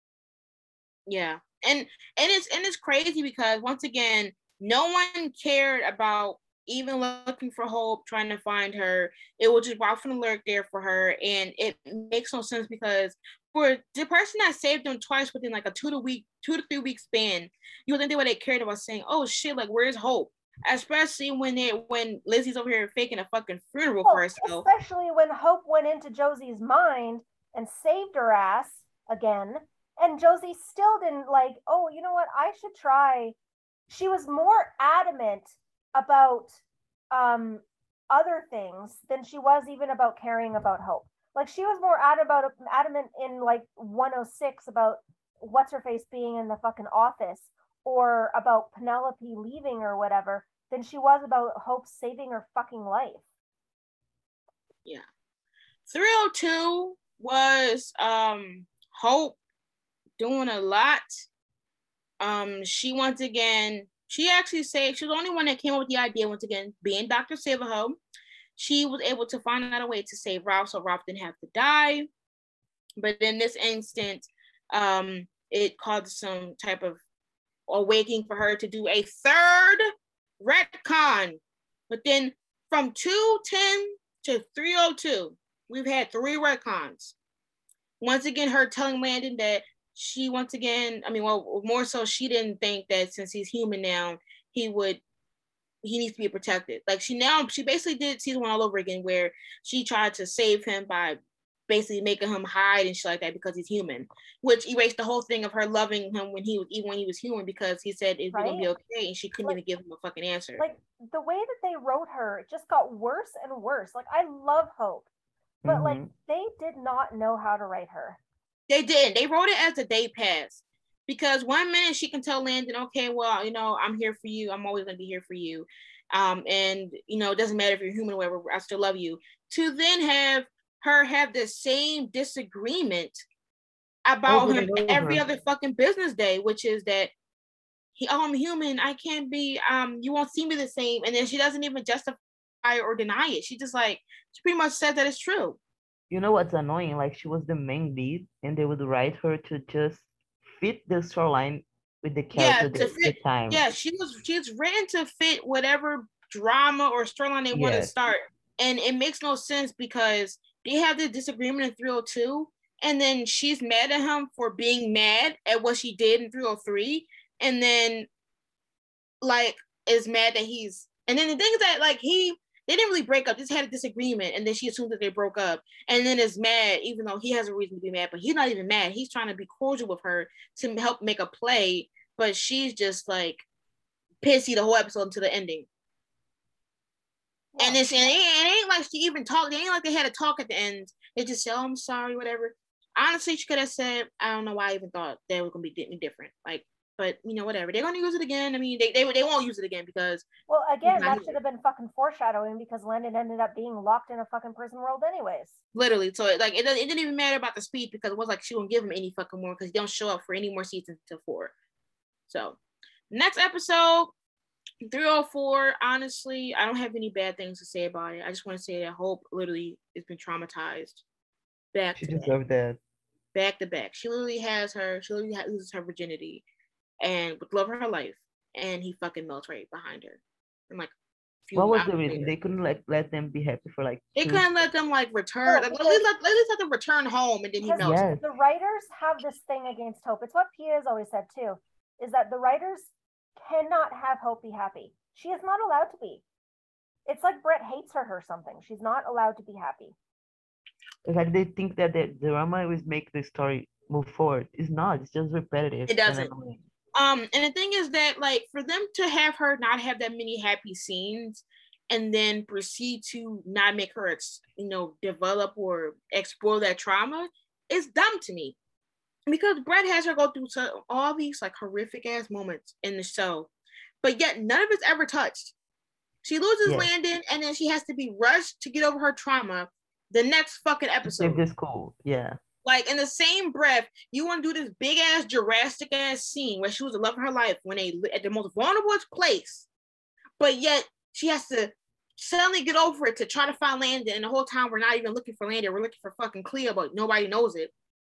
Yeah, and and it's and it's crazy because once again, no one cared about even looking for Hope, trying to find her. It was just Ralph and alert there for her, and it makes no sense because for the person that saved them twice within like a two to week, two to three week span, you would think they would have cared about saying, "Oh shit, like where's Hope?" Especially when it when Lizzie's over here faking a fucking funeral well, for herself. Especially when Hope went into Josie's mind and saved her ass again, and Josie still didn't like. Oh, you know what? I should try. She was more adamant about um, other things than she was even about caring about Hope. Like she was more ad- about, adamant in like one oh six about what's her face being in the fucking office or about Penelope leaving or whatever than she was about Hope saving her fucking life. Yeah. three oh two was um, Hope doing a lot. Um, she once again, she actually said she was the only one that came up with the idea once again, being Doctor Savaho. She was able to find out a way to save Ralph so Ralph didn't have to die. But in this instant, um, it caused some type of awakening for her to do a third retcon. But then from two ten to three oh two, we've had three retcons. Once again, her telling Landon that she once again, I mean, well, more so she didn't think that since he's human now, he would, he needs to be protected. Like she now, she basically did season one all over again where she tried to save him by basically making him hide and shit like that because he's human, which erased the whole thing of her loving him when he was, even when he was human, because he said it's right? gonna be okay, and she couldn't like, even give him a fucking answer. Like the way that they wrote her just got worse and worse. Like I love Hope, but mm-hmm. like they did not know how to write her. They did. They wrote it as the day passed. Because one minute she can tell Landon, okay, well, you know, I'm here for you. I'm always going to be here for you. Um, and, you know, it doesn't matter if you're human or whatever, I still love you. To then have her have the same disagreement about him every other fucking business day, which is that, he, oh, I'm human. I can't be, um, you won't see me the same. And then she doesn't even justify or deny it. She just like, she pretty much said that it's true. You know what's annoying? Like she was the main lead, and they would write her to just fit the storyline with the character yeah, at the time. Yeah, she was she's written to fit whatever drama or storyline they yes. want to start, and it makes no sense because they have the disagreement in three oh two, and then she's mad at him for being mad at what she did in three oh three, and then like is mad that he's, and then the thing is that like he. They didn't really break up, just had a disagreement, and then she assumed that they broke up, and then is mad, even though he has a reason to be mad, but he's not even mad. He's trying to be cordial with her to help make a play, but she's just like pissy the whole episode until the ending. Yeah. And it's, and it, it ain't like she even talked, it ain't like they had a talk at the end. They just said, oh, I'm sorry, whatever. Honestly, she could have said, I don't know why I even thought that was going to be any different. Like, but you know, whatever. They're gonna use it again. I mean, they they they won't use it again because. Well, again, that should have been fucking foreshadowing because Landon ended up being locked in a fucking prison world, anyways. Literally, so it, like it, it didn't even matter about the speed because it was like she won't give him any fucking more because he don't show up for any more seasons until four. So, next episode, three oh four. Honestly, I don't have any bad things to say about it. I just want to say that Hope literally has been traumatized. Back she to deserved that. Back to back. She literally has her. She literally loses her virginity. And with love of her life, and he fucking melts right behind her. And like, what was the reason later. They couldn't like let them be happy for like? They couldn't let them like return. Like, at least let, at least let them return home, and then he melts. Yes. The writers have this thing against Hope. It's what Pia has always said too, is that the writers cannot have Hope be happy. She is not allowed to be. It's like Brett hates her or something. She's not allowed to be happy. It's like they think that the drama always make the story move forward. It's not. It's just repetitive. It doesn't. Um, and the thing is that, like, for them to have her not have that many happy scenes and then proceed to not make her, ex- you know, develop or explore that trauma is dumb to me. Because Brett has her go through so, all these, like, horrific-ass moments in the show, but yet none of it's ever touched. She loses yeah. Landon, and then she has to be rushed to get over her trauma the next fucking episode. This cool, yeah. Like, in the same breath, you want to do this big-ass, Jurassic-ass scene where she was the love of her life when they at the most vulnerable place, but yet she has to suddenly get over it to try to find Landon, and the whole time we're not even looking for Landon, we're looking for fucking Cleo, but nobody knows it.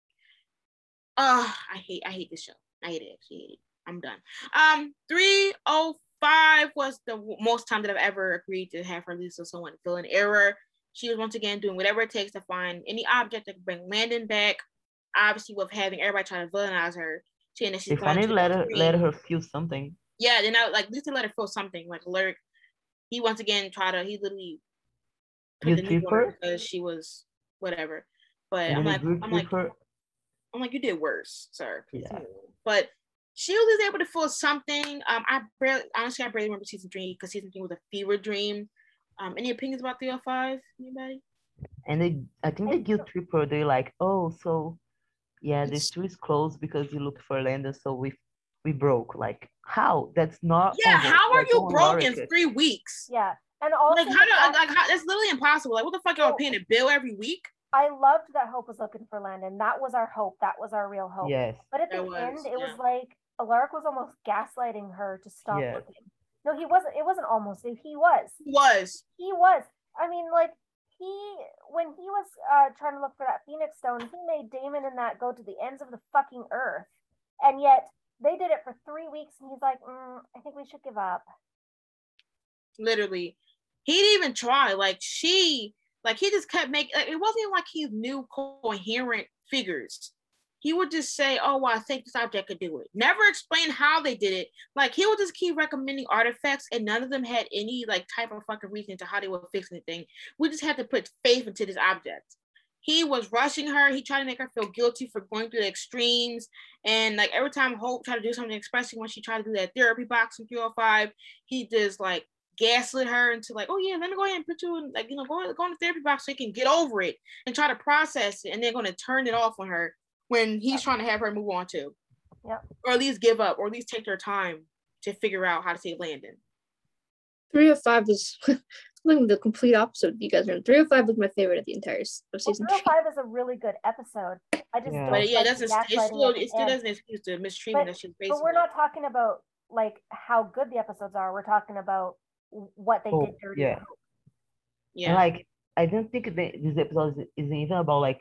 Uh, I hate I hate this show. I hate it. I hate it. I'm done. Um, three oh five was the most time that I've ever agreed to have her lose to someone to fill an error. She was once again doing whatever it takes to find any object that can bring Landon back. Obviously, with having everybody trying to villainize her, saying that she's they going to let her let her feel something. Yeah, then I like at least to let her feel something. Like Lyric, he once again tried to he literally put you the new on her because she was whatever. But and I'm like, I'm like, her. I'm like, you did worse, sir. Yeah. But she was able to feel something. Um, I barely, honestly, I barely remember season three because season three was a fever dream. Um, any opinions about three oh five? Anybody? And they, I think the guilt tripper, they're like, oh, so yeah, this tree is closed because you looked for Landon, so we we broke. Like, how? That's not. Yeah, how are you broke in three weeks? Yeah, and also like how do fact- like how, that's literally impossible. Like, what the fuck? Y'all paying a bill every week? I loved that Hope was looking for Landon. That was our hope. That was our real hope. Yes. But at the was, end, it yeah. was like Alaric was almost gaslighting her to stop yes. looking. No, he wasn't. It wasn't almost. He was. He was. He was. I mean, like, he, when he was uh, trying to look for that Phoenix Stone, he made Damon and that go to the ends of the fucking earth. And yet, they did it for three weeks, and he's like, mm, I think we should give up. Literally. He didn't even try. Like, she... Like, he just kept making, like, it wasn't even like he knew coherent figures. He would just say, oh, well, I think this object could do it. Never explain how they did it. Like, he would just keep recommending artifacts, and none of them had any, like, type of fucking reason to how they would fix anything. We just had to put faith into this object. He was rushing her. He tried to make her feel guilty for going through the extremes. And, like, every time Hope tried to do something, especially when she tried to do that therapy box in three oh five, he just, like, gaslit her into like, oh yeah, let me go ahead and put you in, like, you know, go, go in the therapy box so you can get over it and try to process it, and they're going to turn it off on her when he's trying to have her move on to. Yeah. Or at least give up, or at least take their time to figure out how to save Landon. three oh five is like the complete opposite of you guys are. three oh five was my favorite of the entire of season well, three oh five is a really good episode. I just yeah. don't But yeah, like that's a, it still, it still doesn't excuse the mistreatment but, that she's facing. But we're not talking about like how good the episodes are. We're talking about what they oh, did dirty. Yeah. Yeah. And like, I don't think that this episode is, isn't even about like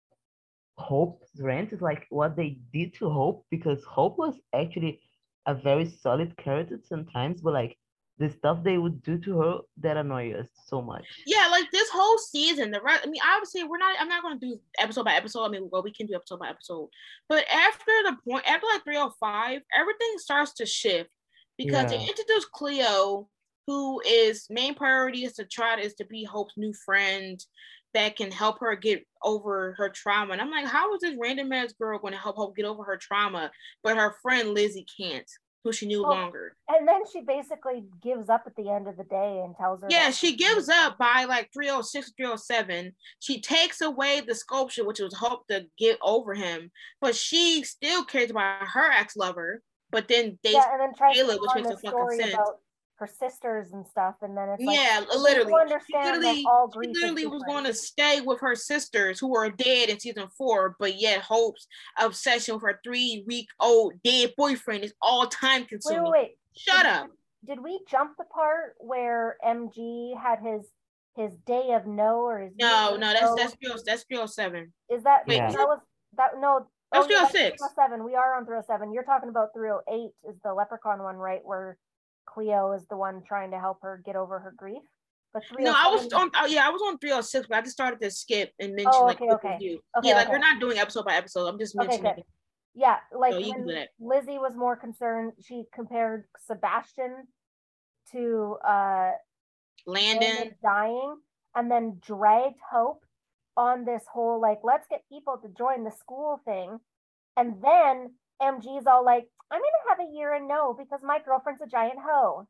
Hope's rant. It's like what they did to Hope, because Hope was actually a very solid character sometimes, but like the stuff they would do to her that annoy us so much. Yeah, like this whole season, the rest, I mean, obviously we're not, I'm not going to do episode by episode. I mean, well, we can do episode by episode, but after the point, after like three oh five, everything starts to shift because yeah. they introduce Cleo, who is main priority is to try to, is to be Hope's new friend that can help her get over her trauma. And I'm like, how is this random ass girl going to help Hope get over her trauma, but her friend Lizzie can't, who she knew well, longer? And then she basically gives up at the end of the day and tells her. Yeah, she gives up by like three oh six, three oh seven. She takes away the sculpture, which was Hope to get over him, but she still cares about her ex-lover. But then they yeah, and then tries Kayla, to which makes no fucking sense. About her sisters and stuff, and then it's like, yeah, literally, she literally, she literally was going to stay with her sisters who are dead in season four, but yet Hope's obsession with her three-week-old dead boyfriend is all time consuming. Wait, wait, wait. Shut did, up. Did we jump the part where M G had his his day of no or his no, no, that's that's three oh, that's three oh seven. Is that wait, that was that no? That's oh, three oh six. three oh seven. We are on three oh seven. You're talking about three oh eight is the Leprechaun one, right? Where Cleo is the one trying to help her get over her grief. But no, I was on. Oh, yeah, I was on three oh six, but I just started to skip and mention oh, like okay, okay. You. okay, yeah, okay. like we're not doing episode by episode. I'm just mentioning. Okay, good. Yeah, like so when Lizzie was more concerned, she compared Sebastian to uh, Landon dying, and then dragged Hope on this whole like let's get people to join the school thing, and then M G's all like, I'm gonna have a year and no because my girlfriend's a giant hoe.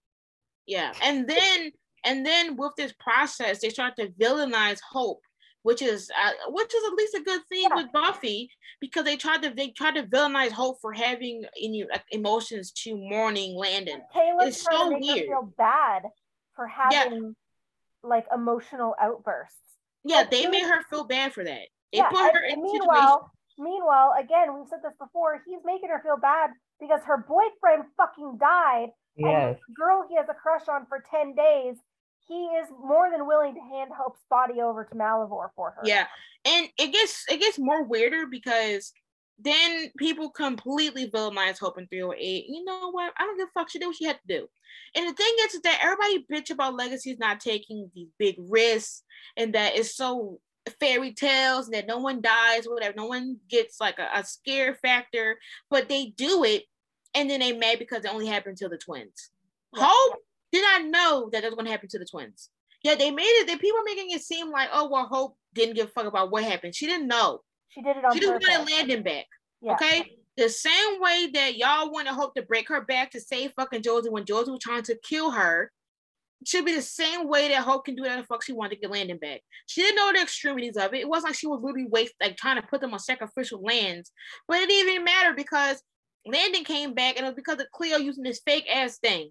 Yeah, and then and then with this process, they start to villainize Hope, which is uh, which is at least a good thing yeah. with Buffy, because they tried to they tried to villainize Hope for having any like, emotions to mourning Landon. Taylor's it's trying so to make weird. her feel bad for having yeah. like emotional outbursts. Yeah, like, they made her feel bad for that. They yeah, put and, her in and a meanwhile, situation. Meanwhile, again, we've said this before, he's making her feel bad because her boyfriend fucking died. Yes. And the girl he has a crush on for ten days he is more than willing to hand Hope's body over to Malivore for her. Yeah, and it gets it gets more weirder because then people completely villainize Hope in three oh eight. You know what? I don't give a fuck. She did what she had to do. And the thing is, is that everybody bitch about Legacy's not taking these big risks and that it's so fairy tales and that no one dies or whatever. No one gets like a, a scare factor, but they do it and then they mad because it only happened to the twins. Yeah. Hope did not know that it was going to happen to the twins. Yeah, they made it. That people are making it seem like, oh, well, Hope didn't give a fuck about what happened. She didn't know. She did it on She just purpose. wanted Landon back. Yeah. Okay? The same way that y'all want to Hope to break her back to save fucking Josie when Josie was trying to kill her, should be the same way that Hope can do whatever the fuck she wanted to get Landon back. She didn't know the extremities of it. It wasn't like she was literally waste, like trying to put them on sacrificial lands. But it didn't even matter because Landon came back and it was because of Cleo using this fake ass thing.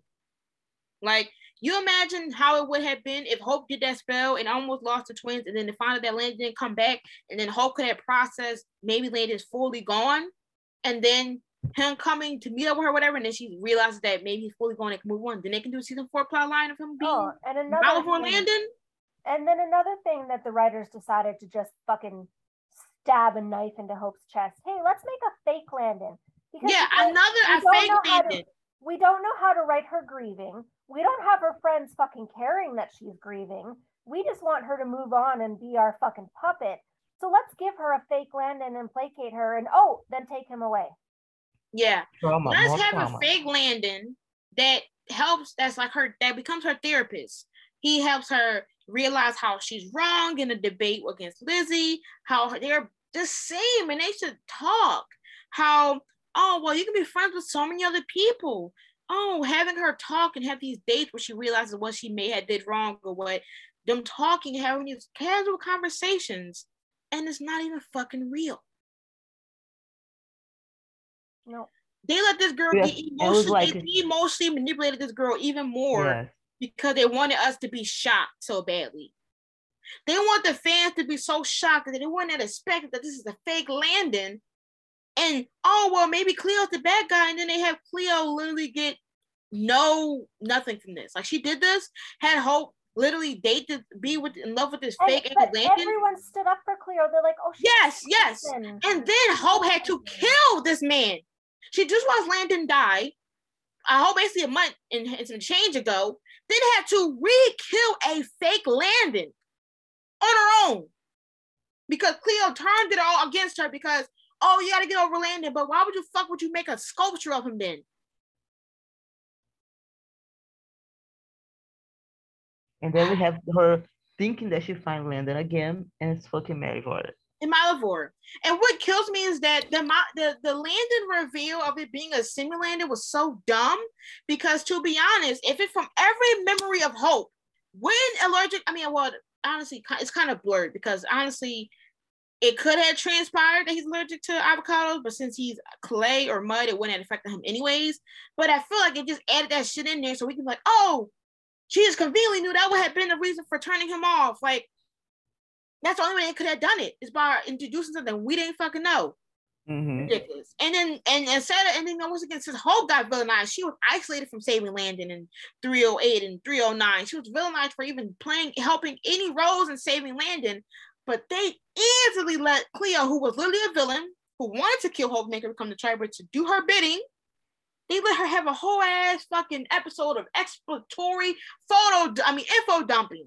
Like, you imagine how it would have been if Hope did that spell and almost lost the twins, and then to find out that Landon didn't come back, and then Hope could have processed maybe Landon's fully gone, and then him coming to meet up with her, whatever, and then she realizes that maybe he's fully gone and can move on. Then they can do a season four plot line of him being oh, and another Malivore Landon. And then another thing that the writers decided to just fucking stab a knife into Hope's chest. Hey, let's make a fake Landon. Because yeah, another a fake Landon. To, we don't know how to write her grieving. We don't have her friends fucking caring that she's grieving. We just want her to move on and be our fucking puppet. So let's give her a fake Landon and placate her and oh, then take him away. Yeah. Trauma, let's have trauma. a fake Landon that helps, that's like her, that becomes her therapist. He helps her realize how she's wrong in a debate against Lizzie, how they're the same and they should talk. How, oh, well, you can be friends with so many other people. Oh, having her talk and have these dates where she realizes what she may have did wrong or what, them talking, having these casual conversations, and it's not even fucking real. No. They let this girl yes, get emotionally, like, they emotionally manipulated this girl even more yes. because they wanted us to be shocked so badly. They want the fans to be so shocked that they wouldn't expect that this is a fake Landon. And oh well, maybe Cleo's the bad guy, and then they have Cleo literally get no nothing from this. Like she did this, had Hope literally date to be with in love with this and, fake Landon. Everyone stood up for Cleo. They're like, oh yes, yes. Landon. And then Hope had to kill this man. She just watched Landon die. I hope basically a month and, and some change ago. Then had to re-kill a fake Landon on her own because Cleo turned it all against her because. Oh, you gotta get over Landon, but why would you fuck would you make a sculpture of him then? And then we have her thinking that she find Landon again, and it's fucking Malivore. And Malivore. And what kills me is that the the the Landon reveal of it being a Simi-Landon was so dumb because to be honest, if it's from every memory of Hope, when allergic, I mean, well, honestly, it's kind of blurred because honestly. It could have transpired that he's allergic to avocados, but since he's clay or mud, it wouldn't have affected him anyways. But I feel like it just added that shit in there so we can be like, oh, she just conveniently knew that would have been the reason for turning him off. Like, that's the only way they could have done it is by introducing something we didn't fucking know. Mm-hmm. Ridiculous. And then, and instead of, and then once again, since Hope got villainized, she was isolated from saving Landon in three oh eight and three oh nine. She was villainized for even playing, helping any roles in saving Landon. But they easily let Cleo, who was literally a villain, who wanted to kill Hope, make her become the Triber to do her bidding. They let her have a whole ass fucking episode of exploratory photo, I mean, info dumping.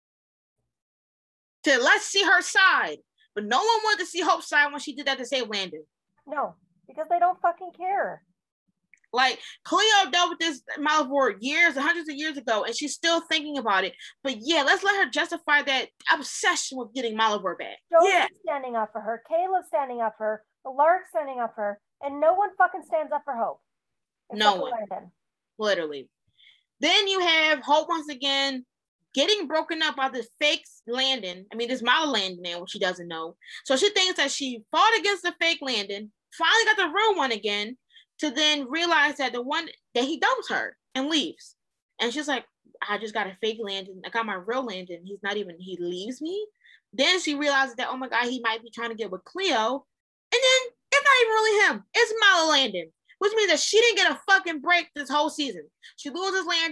To let's see her side. But no one wanted to see Hope's side when she did that to save Landon. No, because they don't fucking care. Like, Cleo dealt with this Malivore years, hundreds of years ago, and she's still thinking about it. But yeah, let's let her justify that obsession with getting Malivore back. Josie's yeah. standing up for her. Caleb's standing up for her. Lark's standing up for her. And no one fucking stands up for Hope. No one. Landon. Literally. Then you have Hope once again getting broken up by this fake Landon. I mean, this Mala Landon now, which she doesn't know. So she thinks that she fought against the fake Landon, finally got the real one again, to then realize that the one that he dumps her and leaves. And she's like, I just got a fake Landon. I got my real Landon. He's not even, he leaves me. Then she realizes that, oh my God, he might be trying to get with Cleo. And then it's not even really him. It's Mala Landon, which means that she didn't get a fucking break this whole season. She loses Landon.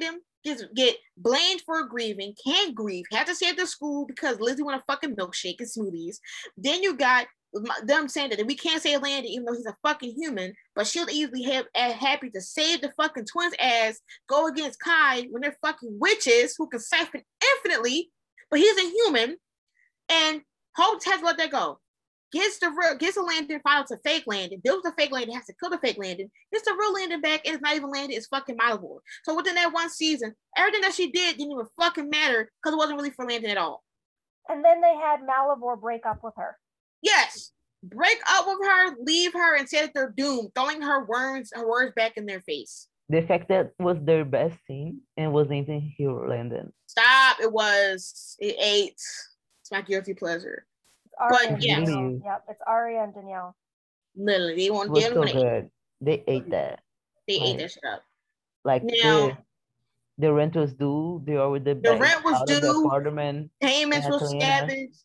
gets get blamed for grieving, can't grieve, had to stay at the school because Lizzie want a fucking milkshake and smoothies. Then you got them saying that we can't save Landon even though he's a fucking human, but she'll easily have uh, happy to save the fucking twins ass, go against Kai when they're fucking witches who can siphon infinitely, but he's a human, and Hope has to let that go. Gets the real, gets the Landon, files a fake Landon, builds a fake Landon, has to kill the fake Landon, gets the real Landon back, and it's not even Landon, it's fucking Malavor. So within that one season, everything that she did didn't even fucking matter because it wasn't really for Landon at all. And then they had Malavor break up with her. Yes, break up with her, leave her, and say that they're doomed, throwing her words, her words back in their face. The fact that was their best scene and was anything Hero Landon. Stop! It was. It ate. It's my guilty pleasure. Arya but yes, yep, it's Arya and Danielle. Literally, they want. It was they so want good. Eat. They ate that. They like, ate that shit up. Like now, the, the rent was due. They were with the the rent was due. The apartment. Payments were scavenged.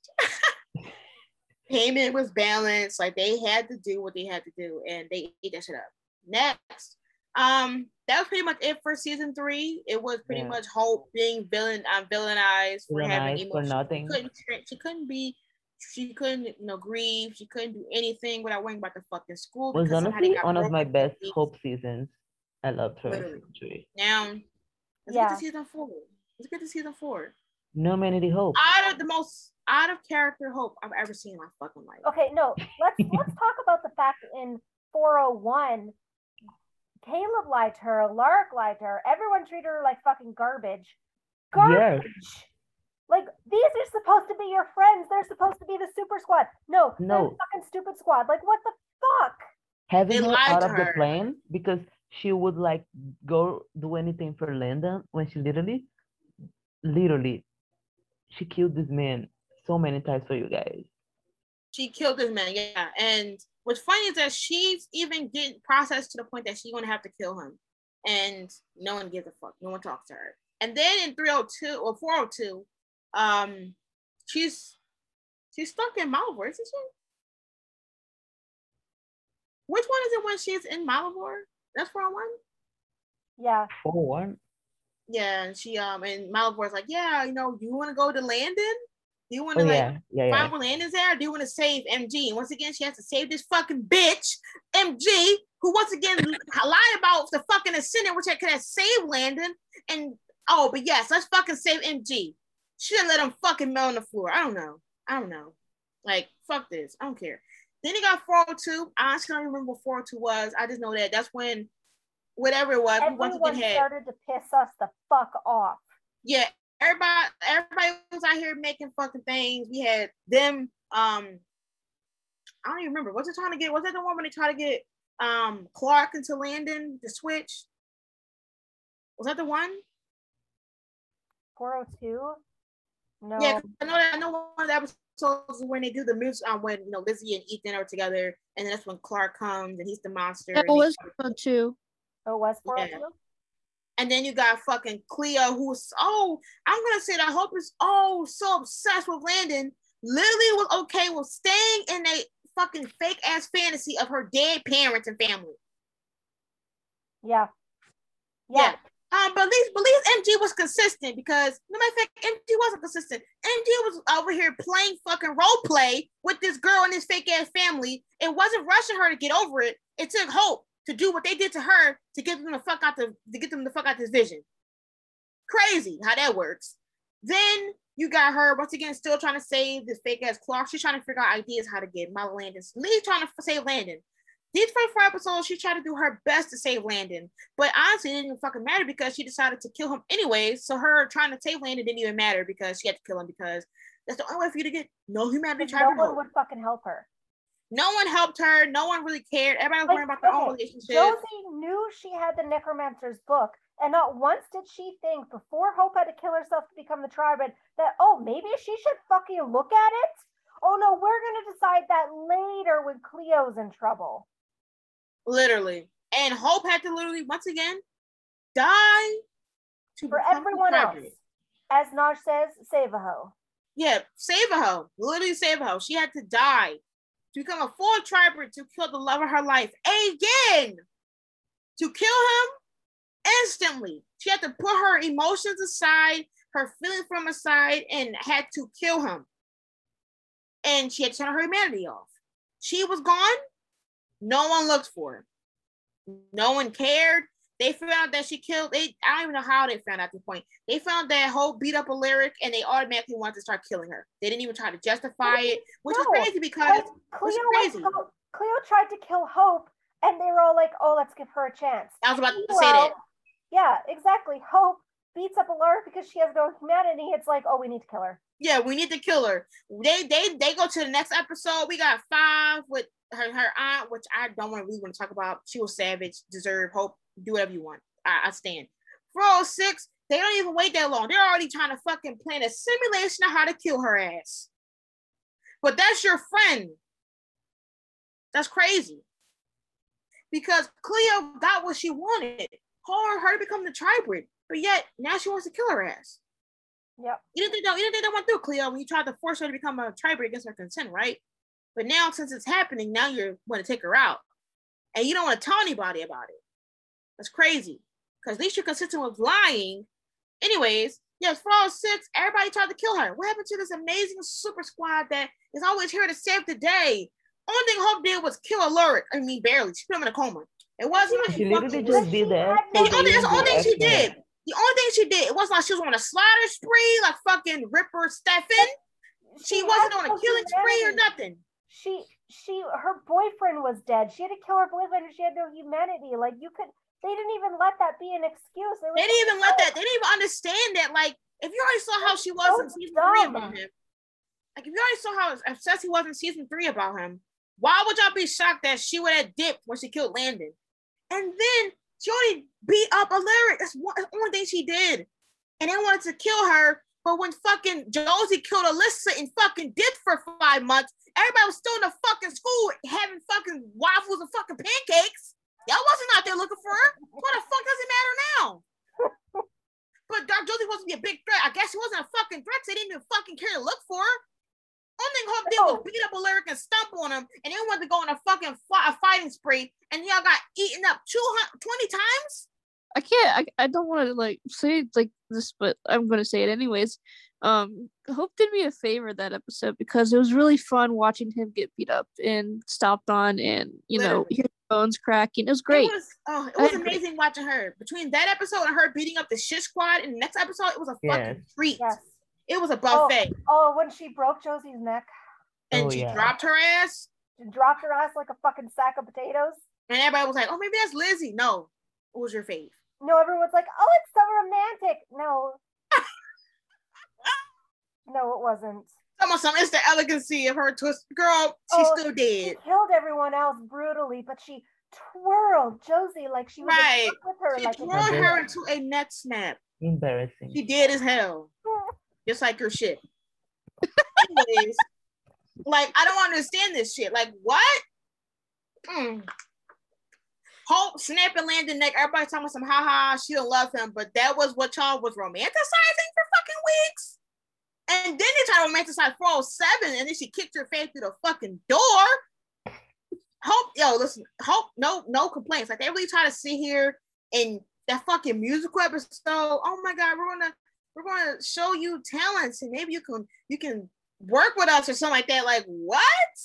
Payment was balanced. Like they had to do what they had to do, and they ate that shit up. Next, um, that was pretty much it for season three. It was pretty yeah. much Hope being villain, um, villainized for villainized having emotions. For nothing. She couldn't, she couldn't be. She couldn't, you know, grieve. She couldn't do anything without worrying about the fucking school. Was honestly one of my best Hope seasons. I loved her. Literally. Now, let's yeah. get to season four. Let's get to season four. No Manity Hope. Out of the most out of character Hope I've ever seen in my fucking life. Okay, no, let's let's talk about the fact that in four oh one, Caleb lied to her, Lark lied to her, everyone treated her like fucking garbage. Garbage. Yes. Like, these are supposed to be your friends. They're supposed to be the super squad. No, no. Fucking stupid squad. Like, what the fuck? Having her out of her. the plan because she would, like, go do anything for Landon when she literally, literally, she killed this man so many times for you guys. She killed this man, yeah. And what's funny is that she's even getting processed to the point that she's going to have to kill him. And no one gives a fuck. No one talks to her. And then in three oh two, or four oh two, Um, she's she's stuck in Malavor, isn't she? Which one is it when she's in Malavor? That's four oh one? Yeah. four oh one? Yeah, and she um and Malavor's like, yeah, you know, do you want to go to Landon? Do you want to oh, like yeah. Yeah, find yeah. where Landon's there? Or do you want to save M G? And once again, she has to save this fucking bitch, M G, who once again lied about the fucking Ascendant, which I could have saved Landon. And oh, but yes, let's fucking save M G. She didn't let him fucking melt on the floor. I don't know. I don't know. Like, fuck this. I don't care. Then he got four oh two. I honestly don't remember what four oh two was. I just know that that's when, whatever it was, everyone once again had, started to piss us the fuck off. Yeah, everybody, everybody was out here making fucking things. We had them. Um, I don't even remember. Was it trying to get? Was that the one when they tried to get um Clark into Landon to switch? Was that the one? four oh two. No. Yeah, I know that. I know one of the episodes when they do the music um, when you know Lizzie and Ethan are together, and then that's when Clark comes and he's the monster. That was four oh two. Oh, it was four oh two. Yeah. And then you got fucking Cleo, who's oh, I'm gonna say that Hope is oh so obsessed with Landon. Literally was okay with staying in a fucking fake ass fantasy of her dead parents and family. Yeah. Yeah. yeah. Um, but at least, but at least M G was consistent because no matter of fact, M G wasn't consistent. M G was over here playing fucking role play with this girl and this fake ass family. It wasn't rushing her to get over it. It took Hope to do what they did to her to get them the fuck out the to get them the fuck out this vision. Crazy how that works. Then you got her once again still trying to save this fake ass Clark. She's trying to figure out ideas how to get my Landon. Lee's trying to save Landon. These first four episodes, she tried to do her best to save Landon. But honestly, it didn't even fucking matter because she decided to kill him anyways. So her trying to save Landon didn't even matter because she had to kill him because that's the only way for you to get no humanity. No one would fucking help her. No one helped her. No one really cared. Everybody was like, worrying about their okay, own relationship. Josie knew she had the Necromancer's book. And not once did she think before Hope had to kill herself to become the Triad that, oh, maybe she should fucking look at it. Oh no, we're going to decide that later when Cleo's in trouble. Literally. And Hope had to literally, once again, die to for everyone else. As Naj says, save a hoe. Yeah, save a hoe. Literally save a hoe. She had to die to become a full triber to kill the love of her life again. To kill him Instantly. She had to put her emotions aside, her feelings from aside, and had to kill him. And she had to turn her humanity off. She was gone. No one looked for her. No one cared. They found out that she killed. They I don't even know how they found out at this point. They found that Hope beat up a lyric, and they automatically wanted to start killing her. They didn't even try to justify it, which no. was crazy because Cleo, crazy. Hope, Cleo tried to kill Hope, and they were all like, "Oh, let's give her a chance." I was about to say that. Yeah, exactly. Hope beats up a lyric because she has no humanity. It's like, oh, we need to kill her. Yeah, we need to kill her. They they they go to the next episode. We got five with her her aunt, which I don't want to really want to talk about. She was savage, deserve, Hope, do whatever you want. I, I stand. four oh six, they don't even wait that long. They're already trying to fucking plan a simulation of how to kill her ass. But that's your friend. That's crazy. Because Cleo got what she wanted. For her to become the tribrid. But yet, now she wants to kill her ass. Yep. You didn't think that, you didn't think that went through, Cleo, when you tried to force her to become a tribrid against her consent, right? But now, since it's happening, now you want to take her out. And you don't want to tell anybody about it. That's crazy. Because at least you're consistent with lying. Anyways, yes, four oh six, everybody tried to kill her. What happened to this amazing super squad that is always here to save the day? Only thing Hope did was kill a lyric. I mean, barely. She put him in a coma. It wasn't like she literally just did that. The only, that's the only thing she did. The only thing she did, it wasn't like she was on a slaughter spree like fucking Ripper Stefan. She, she wasn't on a killing spree or nothing. She, she, her boyfriend was dead. She had to kill her boyfriend and she had no humanity. Like, you could, they didn't even let that be an excuse. They, they didn't even let that, they didn't even understand that. Like, if you already saw how she was so in season dumb. three about him, like, if you already saw how obsessed he was in season three about him, why would y'all be shocked that she would have dipped when she killed Landon? And then she only beat up a lyric. That's, one, that's the only thing she did. And they wanted to kill her. But when fucking Josie killed Alyssa and fucking dipped for five months, everybody was still in the fucking school having fucking waffles and fucking pancakes. Y'all wasn't out there looking for her. What the fuck does it matter now? But Dark Josie wasn't be a big threat. I guess she wasn't a fucking threat. So they didn't even fucking care to look for her. Only thing Hope did was beat up a lyric and stomp on him, and then wanted to go on a fucking a fighting spree, and y'all got eaten up two hundred twenty times. I can't. I, I don't want to like say it like this, but I'm gonna say it anyways. Um, Hope did me a favor that episode because it was really fun watching him get beat up and stomped on, and you Literally. know, hear bones cracking. It was great. It was, oh, it was amazing watching her. Between that episode and her beating up the shit squad in the next episode, it was a yes. fucking treat. Yes. It was a buffet. Oh, oh, when she broke Josie's neck. And oh, she yeah. dropped her ass. She dropped her ass like a fucking sack of potatoes. And everybody was like, oh, maybe that's Lizzie. No. It was your fave. No, everyone's like, oh, it's so romantic. No. No, it wasn't. Some of some, it's the elegancy of her twist. Girl, she's oh, still dead. She killed everyone else brutally, but she twirled Josie like she was right. with her. She like twirled her into a neck snap. Embarrassing. She did as hell. Just like your shit. Anyways, like, I don't understand this shit. Like, what? Mm. Hope snapping Landon neck. Everybody talking about some haha, she don't love him, but that was what y'all was romanticizing for fucking weeks. And then they try to romanticize four oh seven, and then she kicked her face through the fucking door. Hope, yo, listen, Hope, no, no complaints. Like, they really try to sit here in that fucking musical episode. Oh my God, we're gonna we're gonna show you talents, and maybe you can you can work with us or something like that. Like, what?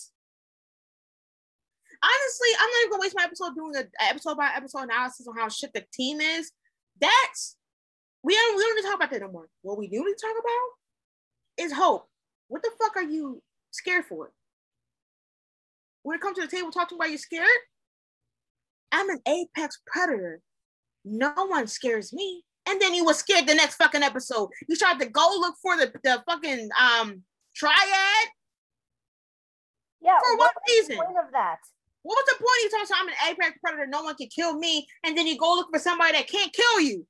Honestly, I'm not even gonna waste my episode doing an episode by episode analysis on how shit the team is. That's we don't we don't need to talk about that no more. What we do need to talk about is Hope. What the fuck are you scared for? When it comes to the table, talking about you scared. I'm an apex predator. No one scares me. And then you were scared the next fucking episode. You tried to go look for the, the fucking um triad. Yeah. For what, what reason? What was the point of that? What was the point? You talking about I'm an apex predator, no one can kill me, and then you go look for somebody that can't kill you.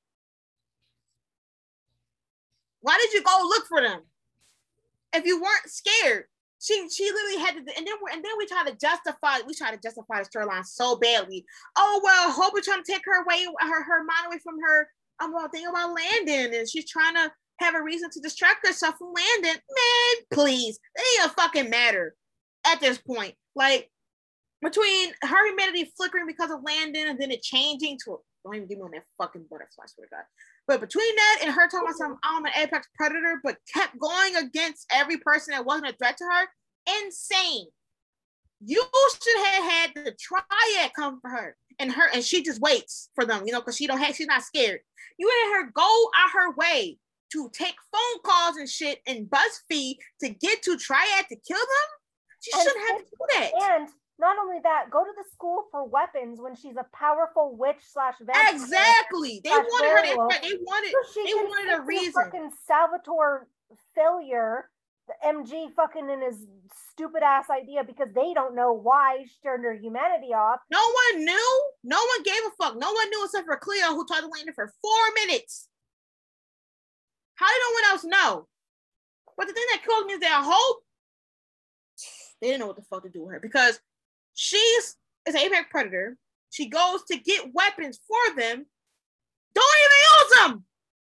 Why did you go look for them? If you weren't scared, she she literally had to, and then we and then we try to justify, we try to justify the storyline so badly. Oh well, Hope is trying to take her away, her her mind away from her. I'm um, thinking about Landon, and she's trying to have a reason to distract herself from Landon. Man, please, it ain't a fucking matter at this point. Like, between her humanity flickering because of Landon and then it changing to Don't even give me on that fucking butterfly, I swear to God. But between that and her talking about some, I'm an apex predator, but kept going against every person that wasn't a threat to her, insane. You should have had the triad come for her, and her, and she just waits for them, you know, because she don't have, she's not scared. You had her go out her way to take phone calls and shit and BuzzFeed to get to Triad to kill them. She and, shouldn't have and, to do that. And not only that, go to the school for weapons when she's a powerful witch slash vampire. Exactly. They wanted her. They, they wanted. So they wanted a reason. Fucking Salvatore failure. The M G fucking in his stupid ass idea because they don't know why she turned her humanity off. No one knew. No one gave a fuck. No one knew except for Cleo, who talked to Lena for four minutes. How did no one else know? But the thing that killed me is that Hope, they didn't know what the fuck to do with her because she's is an apex predator. She goes to get weapons for them. Don't even use them.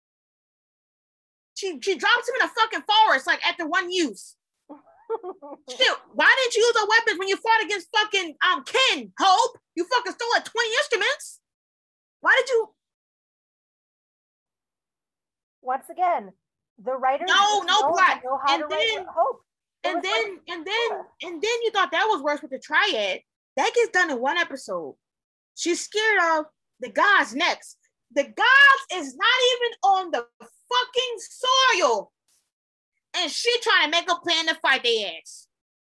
She, she drops him in a fucking forest, like at the one use. Shit, why didn't you use the weapons when you fought against fucking um Ken, Hope? You fucking stole like twenty instruments. Why did you? Once again, the writers no, no know, plot. Know how and to then, write Hope. It and then, like, and then, yeah. and then you thought that was worse with the triad. That gets done in one episode. She's scared of the gods next. The gods is not even on the fucking soil, and she trying to make a plan to fight their ass.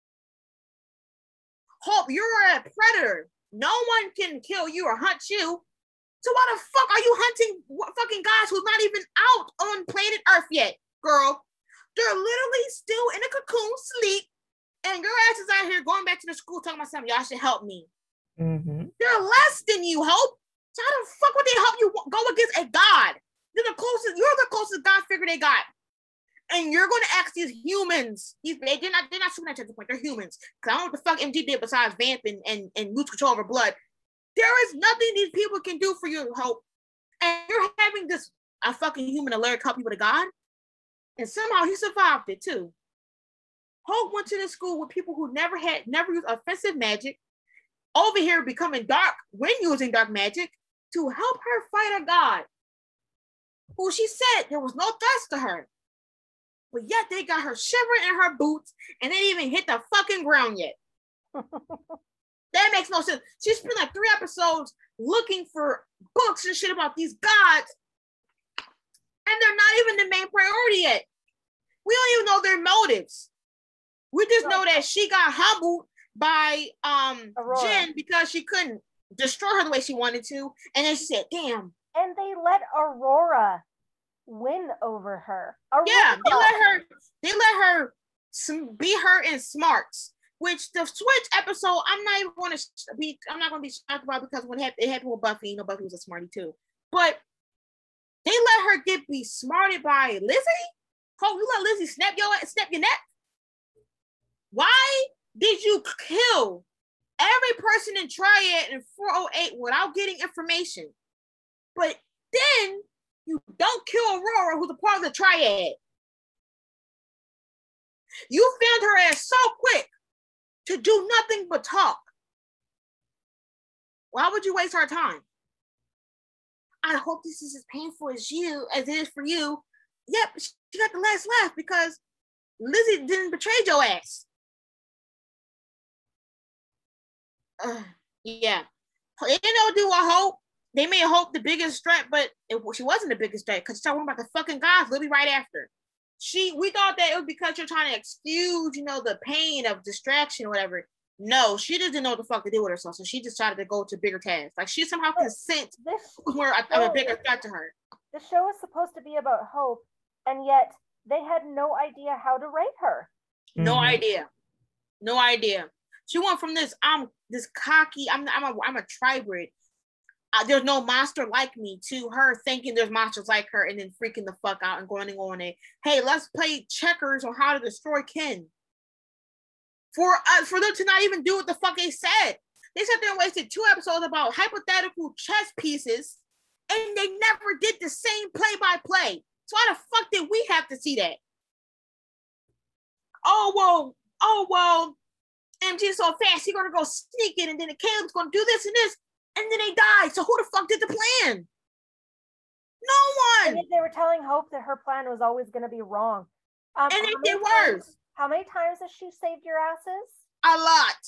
Hope, you're a predator. No one can kill you or hunt you. So why the fuck are you hunting fucking guys who's not even out on planet Earth yet, girl? They're literally still in a cocoon, sleep, and your ass is out here going back to the school talking about something. Y'all should help me. Mm-hmm. They're less than you, Hope. So how the fuck would they help you go against a god? They're the closest. You're the closest god figure they got, and you're going to ask these humans. These they, they're not. They're not supernatural at this point. They're humans. Cause I don't know what the fuck M G did besides vamp and and and lose control over blood. There is nothing these people can do for you, Hope. And you're having this a fucking human alert help you with a god, and somehow he survived it too. Hope went to the school with people who never had never used offensive magic. Over here becoming dark when using dark magic to help her fight a god who she said there was no threats to her. But yet they got her shivering in her boots and they didn't even hit the fucking ground yet. That makes no sense. She spent like three episodes looking for books and shit about these gods, and they're not even the main priority yet. We don't even know their motives. We just know that she got humbled by um Aurora. Jen because she couldn't destroy her the way she wanted to, and then she said, "Damn." And they let Aurora win over her. Aurora. Yeah, they let her. They let her be her in smarts. Which the Switch episode, I'm not even going to be. I'm not going to be shocked about because when it happened, it happened with Buffy. You know, Buffy was a smarty too. But they let her get be smarted by Lizzie. Oh, you let Lizzie snap your snap your neck. Why did you kill every person in Triad in four oh eight without getting information? But then you don't kill Aurora, who's a part of the Triad. You found her ass so quick to do nothing but talk. Why would you waste our time? I hope this is as painful as you as it is for you. Yep, she got the last laugh because Lizzie didn't betray your ass. Uh, yeah, they didn't do a Hope. They made Hope the biggest threat, but it, she wasn't the biggest threat because she started worrying about the fucking guys literally right after. She, we thought that it was because you're trying to excuse, you know, the pain of distraction or whatever. No, she just didn't know what the fuck to do with herself, so she decided to go to bigger tasks. Like she somehow consent more of a bigger threat to her. The show is supposed to be about Hope, and yet they had no idea how to write her. No Mm-hmm. idea, no idea. She went from this I'm this cocky I'm I'm a I'm a tribrid. Uh, there's no monster like me to her thinking there's monsters like her and then freaking the fuck out and going on it. Hey, let's play checkers on how to destroy Ken. For uh, for them to not even do what the fuck they said. They sat there and wasted two episodes about hypothetical chess pieces and they never did the same play-by-play. So why the fuck did we have to see that? Oh, well, oh, well, M G is so fast, he's gonna go sneak it and then Caleb's gonna do this and this. and then they died. So who the fuck did the plan? No one. And they were telling Hope that her plan was always going to be wrong. Um, and it did worse. Times, how many times has she saved your asses? A lot.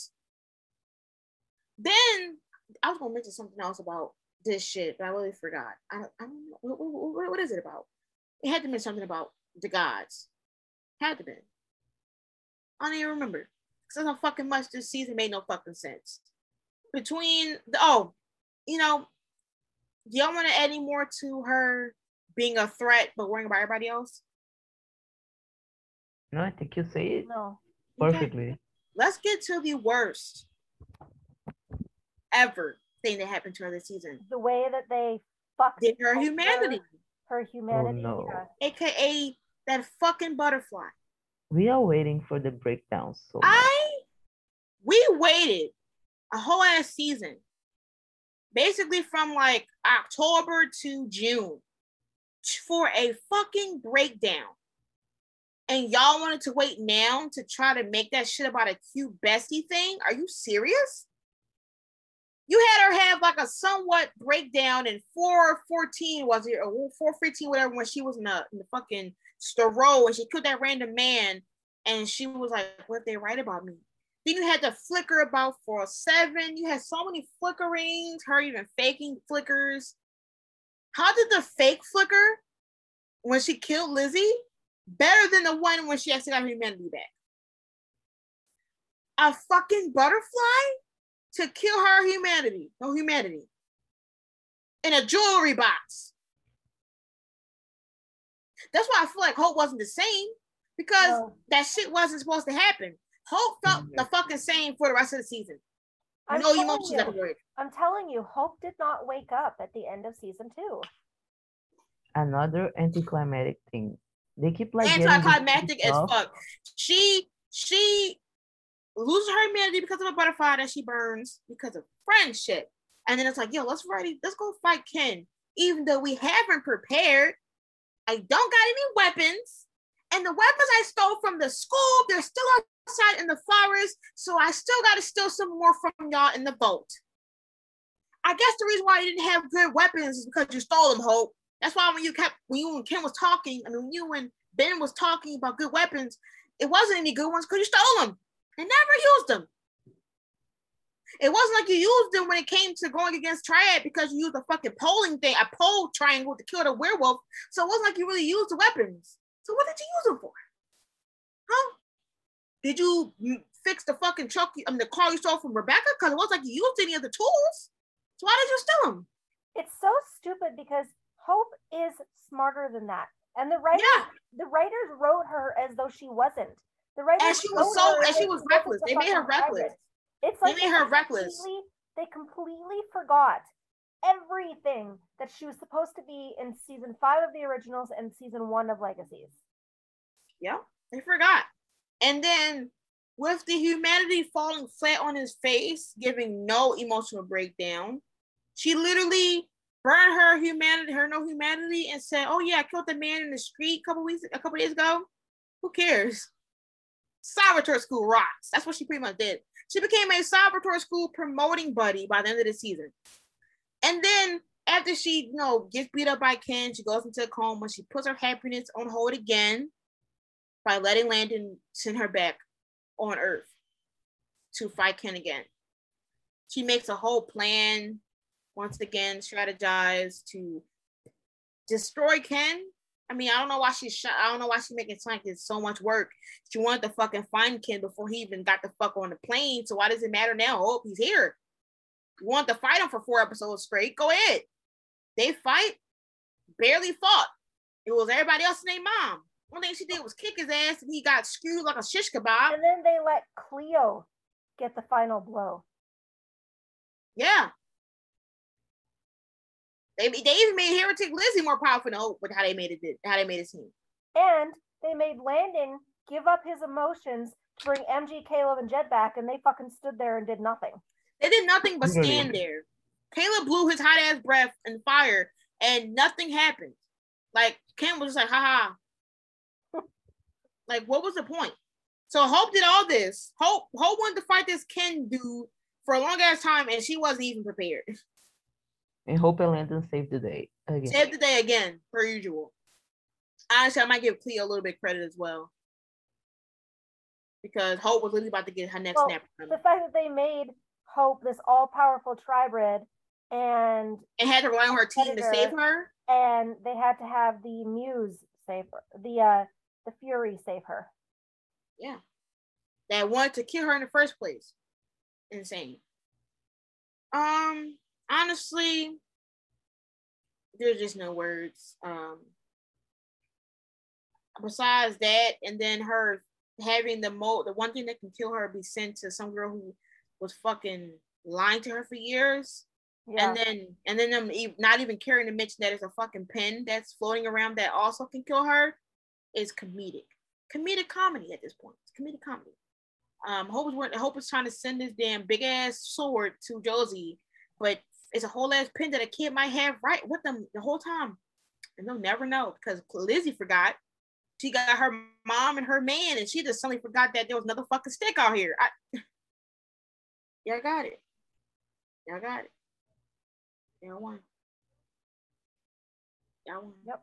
Then I was gonna mention something else about this shit, but I really forgot. I don't, I don't know. What, what, what is it about? It had to be something about the gods. Had to be. I don't even remember. Because so fucking much this season made no fucking sense. Between the oh, you know, do y'all want to add any more to her being a threat but worrying about everybody else? No, I think you say it no. perfectly. Okay. Let's get to the worst ever thing that happened to her this season. The way that they fucked did her humanity. Her, her humanity. Oh, no. Yeah. A K A that fucking butterfly. We are waiting for the breakdown so I much. we waited a whole ass season. Basically from like October to June for a fucking breakdown. And y'all wanted to wait now to try to make that shit about a cute bestie thing? Are you serious? You had her have like a somewhat breakdown in four fourteen, was it? Or four fifteen, whatever, when she was in the, in the fucking Storo and she killed that random man. And she was like, what if they write about me? Then you had the flicker about four seven. You had so many flickerings, her even faking flickers. How did the fake flicker when she killed Lizzie better than the one when she actually got her humanity back? A fucking butterfly to kill her humanity, no humanity, in a jewelry box. That's why I feel like Hope wasn't the same, because no. that shit wasn't supposed to happen. Hope felt the fucking same for the rest of the season. I'm no emotions everywhere. I'm telling you, Hope did not wake up at the end of season two. Another anticlimactic thing. They keep like anticlimactic as fuck. She she loses her humanity because of a butterfly that she burns because of friendship, and then it's like, yo, let's ready, let's go fight Ken, even though we haven't prepared. I don't got any weapons, and the weapons I stole from the school, they're still outside in the forest, so I still got to steal some more from y'all in the vault. I guess the reason why you didn't have good weapons is because you stole them, Hope. That's why when you kept, when you and Ken was talking, I mean, when you and Ben was talking about good weapons, it wasn't any good ones because you stole them and never used them. It wasn't like you used them when it came to going against Triad because you used a fucking polling thing, a pole triangle to kill the werewolf. So it wasn't like you really used the weapons. So what did you use them for? Huh? Did you fix the fucking truck, I mean, the car you stole from Rebecca? Because it wasn't like you used any of the tools. So why did you steal them? It's so stupid because Hope is smarter than that. And the writers, yeah. the writers wrote her as though she wasn't. The writers and she was so, and she was reckless. They made her reckless. It's like they made her reckless. They completely forgot everything that she was supposed to be in season five of the originals and season one of Legacies. Yeah, they forgot. And then with the humanity falling flat on his face, giving no emotional breakdown, she literally burned her humanity, her no humanity, and said, "Oh yeah, I killed the man in the street a couple weeks, a couple days ago. Who cares? Salvatore School rocks." That's what she pretty much did. She became a Salvatore School promoting buddy by the end of the season. And then after she, you know, gets beat up by Ken, she goes into a coma. She puts her happiness on hold again by letting Landon send her back on Earth to fight Ken again. She makes a whole plan, once again, strategize to destroy Ken. I mean, I don't know why she's shot. I don't know why she's making it sound like it's so much work. She wanted to fucking find Ken before he even got the fuck on the plane. So why does it matter now? Oh, he's here. You want to fight him for four episodes straight? Go ahead. They fight, barely fought. It was everybody else and their mom. One thing she did was kick his ass and he got screwed like a shish kebab. And then they let Cleo get the final blow. Yeah. They, they even made Heretic Lizzie more powerful than Hope with how they made it, how they made it seem. And they made Landon give up his emotions to bring M G, Caleb, and Jed back, and they fucking stood there and did nothing. They did nothing but stand there. Caleb blew his hot ass breath and fire, and nothing happened. Like, Ken was just like, haha. Like, what was the point? So Hope did all this. Hope Hope wanted to fight this Ken dude for a long ass time, and she wasn't even prepared. And Hope and Landon saved the day again. Saved the day again, per usual. Honestly, I might give Cleo a little bit of credit as well. Because Hope was literally about to get her next well, snap. The fact that they made Hope this all-powerful tribrid and... And had to rely on her team to save her. And they had to have the Muse save her. The, uh, the Fury save her. Yeah. That wanted to kill her in the first place. Insane. Um, honestly, there's just no words. Um, besides that, and then her having the mo the one thing that can kill her be sent to some girl who was fucking lying to her for years. Yeah. And then and then them not even caring to mention that it's a fucking pen that's floating around that also can kill her is comedic. Comedic comedy at this point. It's comedic comedy. Um, Hope is Hope is trying to send this damn big ass sword to Josie, but it's a whole ass pin that a kid might have right with them the whole time, and they'll never know because Lizzie forgot. She got her mom and her man, and she just suddenly forgot that there was another fucking stick out here. I, yeah, I got it. Yeah, I got it. Yeah, I won. Yeah, I won. Yep.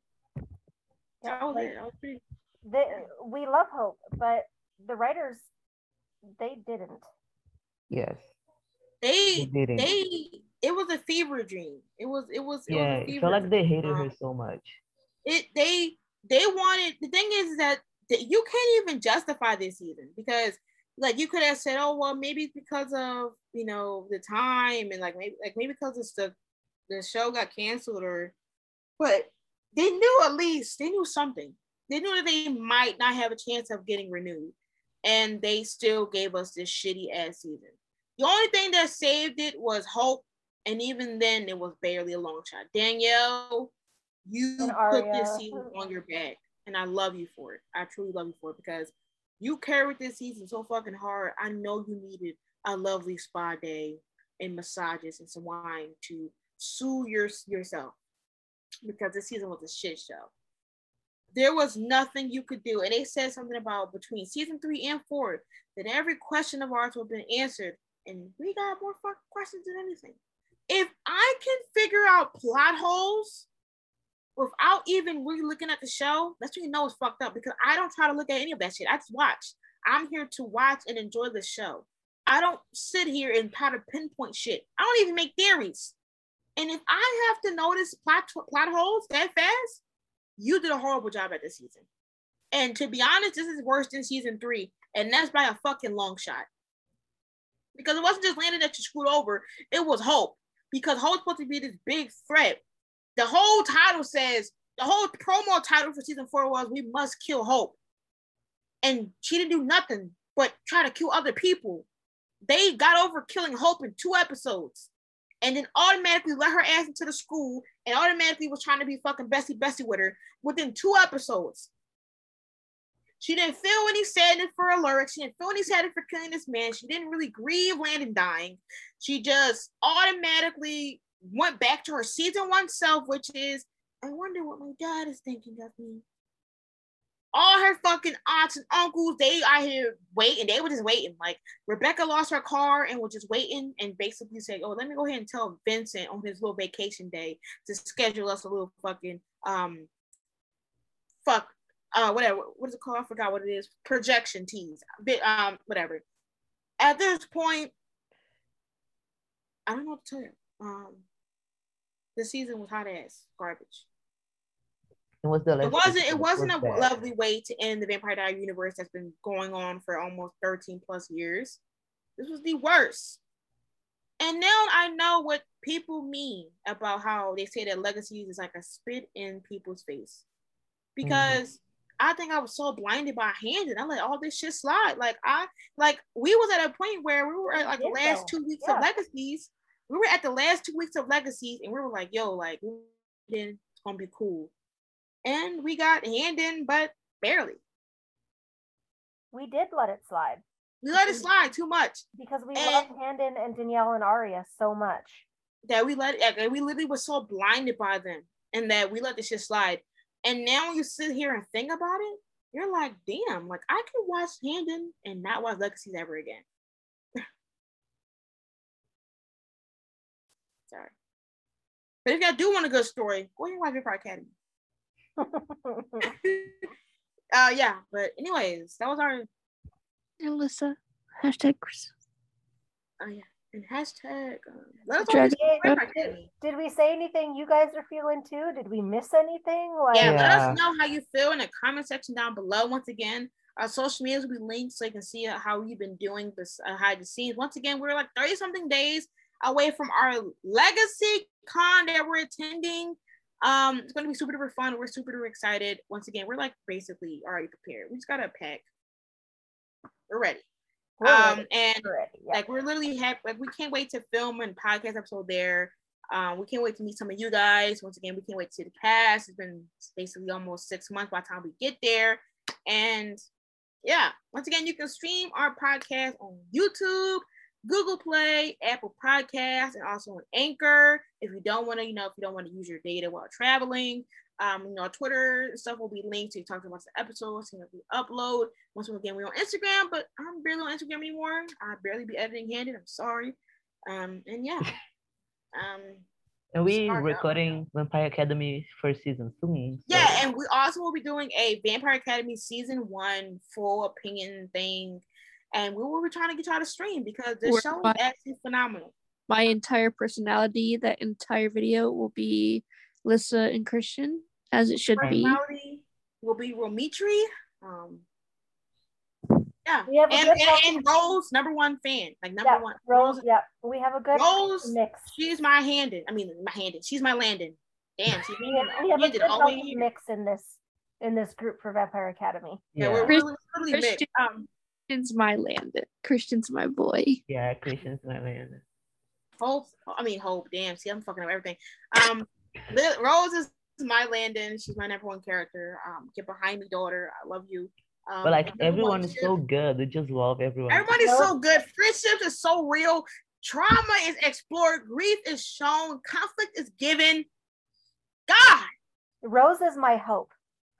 That was it. That was pretty. They, we love Hope, but the writers, they didn't. Yes. They they, didn't. they it was a fever dream. It was it was it yeah. Was a fever it felt like they hated um, her so much. It they they wanted the thing is that, that you can't even justify this season because like you could have said, oh well, maybe it's because of you know the time and like maybe like maybe because it's the the show got canceled or, but they knew at least they knew something. They knew that they might not have a chance of getting renewed, and they still gave us this shitty ass season. The only thing that saved it was Hope, and even then it was barely a long shot. Danielle, you put this season on your back, and I love you for it. I truly love you for it because you carried this season so fucking hard. I know you needed a lovely spa day and massages and some wine to soothe your, yourself because this season was a shit show. There was nothing you could do. And they said something about between season three and four that every question of ours would have been answered. And we got more fucking questions than anything. If I can figure out plot holes without even really looking at the show, that's when you know it's fucked up because I don't try to look at any of that shit. I just watch. I'm here to watch and enjoy the show. I don't sit here and try to pinpoint shit. I don't even make theories. And if I have to notice plot, plot holes that fast, you did a horrible job at this season. And to be honest, this is worse than season three. And that's by a fucking long shot. Because it wasn't just Landon that you screwed over. It was Hope. Because Hope's supposed to be this big threat. The whole title says, the whole promo title for season four was, we must kill Hope. And she didn't do nothing but try to kill other people. They got over killing Hope in two episodes. And then automatically let her ass into the school and automatically was trying to be fucking Bessie Bessie with her within two episodes. She didn't feel any sadness for Alaric. She didn't feel any sadness for killing this man. She didn't really grieve Landon dying. She just automatically went back to her season one self, which is, I wonder what my dad is thinking of me. All her fucking aunts and uncles, they out here waiting. They were just waiting. Like, Rebecca lost her car and was just waiting and basically said, oh, let me go ahead and tell Vincent on his little vacation day to schedule us a little fucking, um, fuck, uh, whatever. What is it called? I forgot what it is. Projection tease. Bit, um, whatever. At this point, I don't know what to tell you. Um, the season was hot ass garbage. It was the it wasn't it wasn't was a bad. lovely way to end the Vampire Diaries universe that's been going on for almost thirteen plus years. This was the worst. And now I know what people mean about how they say that Legacies is like a spit in people's face. Because mm-hmm. I think I was so blinded by Handon. I let all this shit slide. Like I like we was at a point where we were at like the last two weeks yeah. of Legacies. We were at the last two weeks of Legacies and we were like, yo, like then it's gonna be cool. And we got Handon, but barely. We did let it slide. We let it slide too much. Because we and love Handon and Danielle and Aria so much. That we let it, we literally were so blinded by them and that we let this shit slide. And now when you sit here and think about it, you're like, damn, like I could watch Handon and not watch Legacies ever again. Sorry. But if y'all do want a good story, go ahead and watch Vampire Academy. uh, yeah. But anyways, that was our. Alyssa, hashtag Chris. Oh yeah, and hashtag. Um, let us did, did, did we say anything you guys are feeling too? Did we miss anything? Like, yeah, let us know how you feel in the comment section down below. Once again, our social medias will be linked so you can see how we've been doing this behind the scenes. Once again, we're like thirty something days away from our Legacy Con that we're attending. Um, it's going to be super duper fun. We're super duper excited. Once again, we're like basically already prepared. We just got to pack. We're ready. We're um, ready. and we're ready. Yeah. Like we're literally happy. Like we can't wait to film a podcast episode there. Um, we can't wait to meet some of you guys. Once again, we can't wait to see the cast. It's been basically almost six months by the time we get there. And yeah, once again, you can stream our podcast on YouTube, Google Play, Apple Podcasts, and also on Anchor. If you don't want to, you know, if you don't want to use your data while traveling, um, you know, Twitter stuff will be linked to so talk about the episodes, you know, we upload. Once again, we're on Instagram, but I'm barely on Instagram anymore. I barely be editing handed. I'm sorry. Um, and yeah. Um, and we recording out. Vampire Academy first season soon. So. Yeah, and we also will be doing a Vampire Academy season one full opinion thing. And we will be trying to get y'all to stream because the We're show is actually phenomenal. My entire personality, that entire video will be Lissa and Christian, as it should be. Personality will be Romitri. Um, yeah, and, and, and Rose, number one fan, like number yeah, one. Rose, Rose, yeah, we have a good Rose mix. She's my Handon. I mean, my Handon. She's my Landon. Damn, she's we have, we have a good healthy mix in this in this group for Vampire Academy. Yeah, yeah we're really, really mixed. Um, Christian's my Landon. Christian's my boy. Yeah, Christian's my Landon. Hope, I mean Hope. Damn, see, I'm fucking up everything. Um, Rose is my Landon. She's my number one character. Um, get behind me, daughter. I love you. Um, but like everyone is so good. We just love everyone. Everyone is so good. Friendships is so real. Trauma is explored. Grief is shown. Conflict is given. God. Rose is my hope.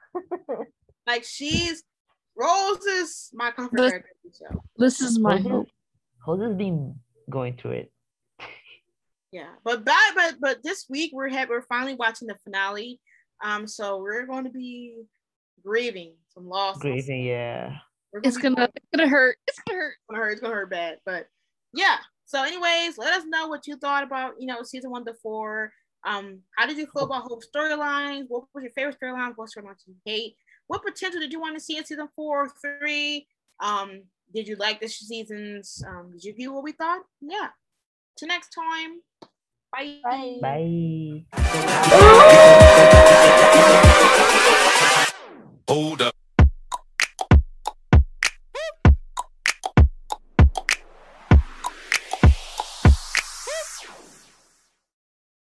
Like she's Rose is my comfort this, character. So. This is my hope. Rose has been going through it. Yeah, but but but but this week we're have, we're finally watching the finale. Um, so we're going to be grieving some loss. Grieving, yeah. Gonna it's gonna it's gonna hurt. It's gonna hurt. It's gonna hurt. It's gonna hurt bad. But yeah. So, anyways, let us know what you thought about you know season one to four. Um, how did you feel about Hope's storylines? What was your favorite storylines? What storylines did you hate? What potential did you want to see in season four or three? Um, did you like this season's? Um, did you view what we thought? Yeah. Till next time. Bye. Bye. Bye. Hold up.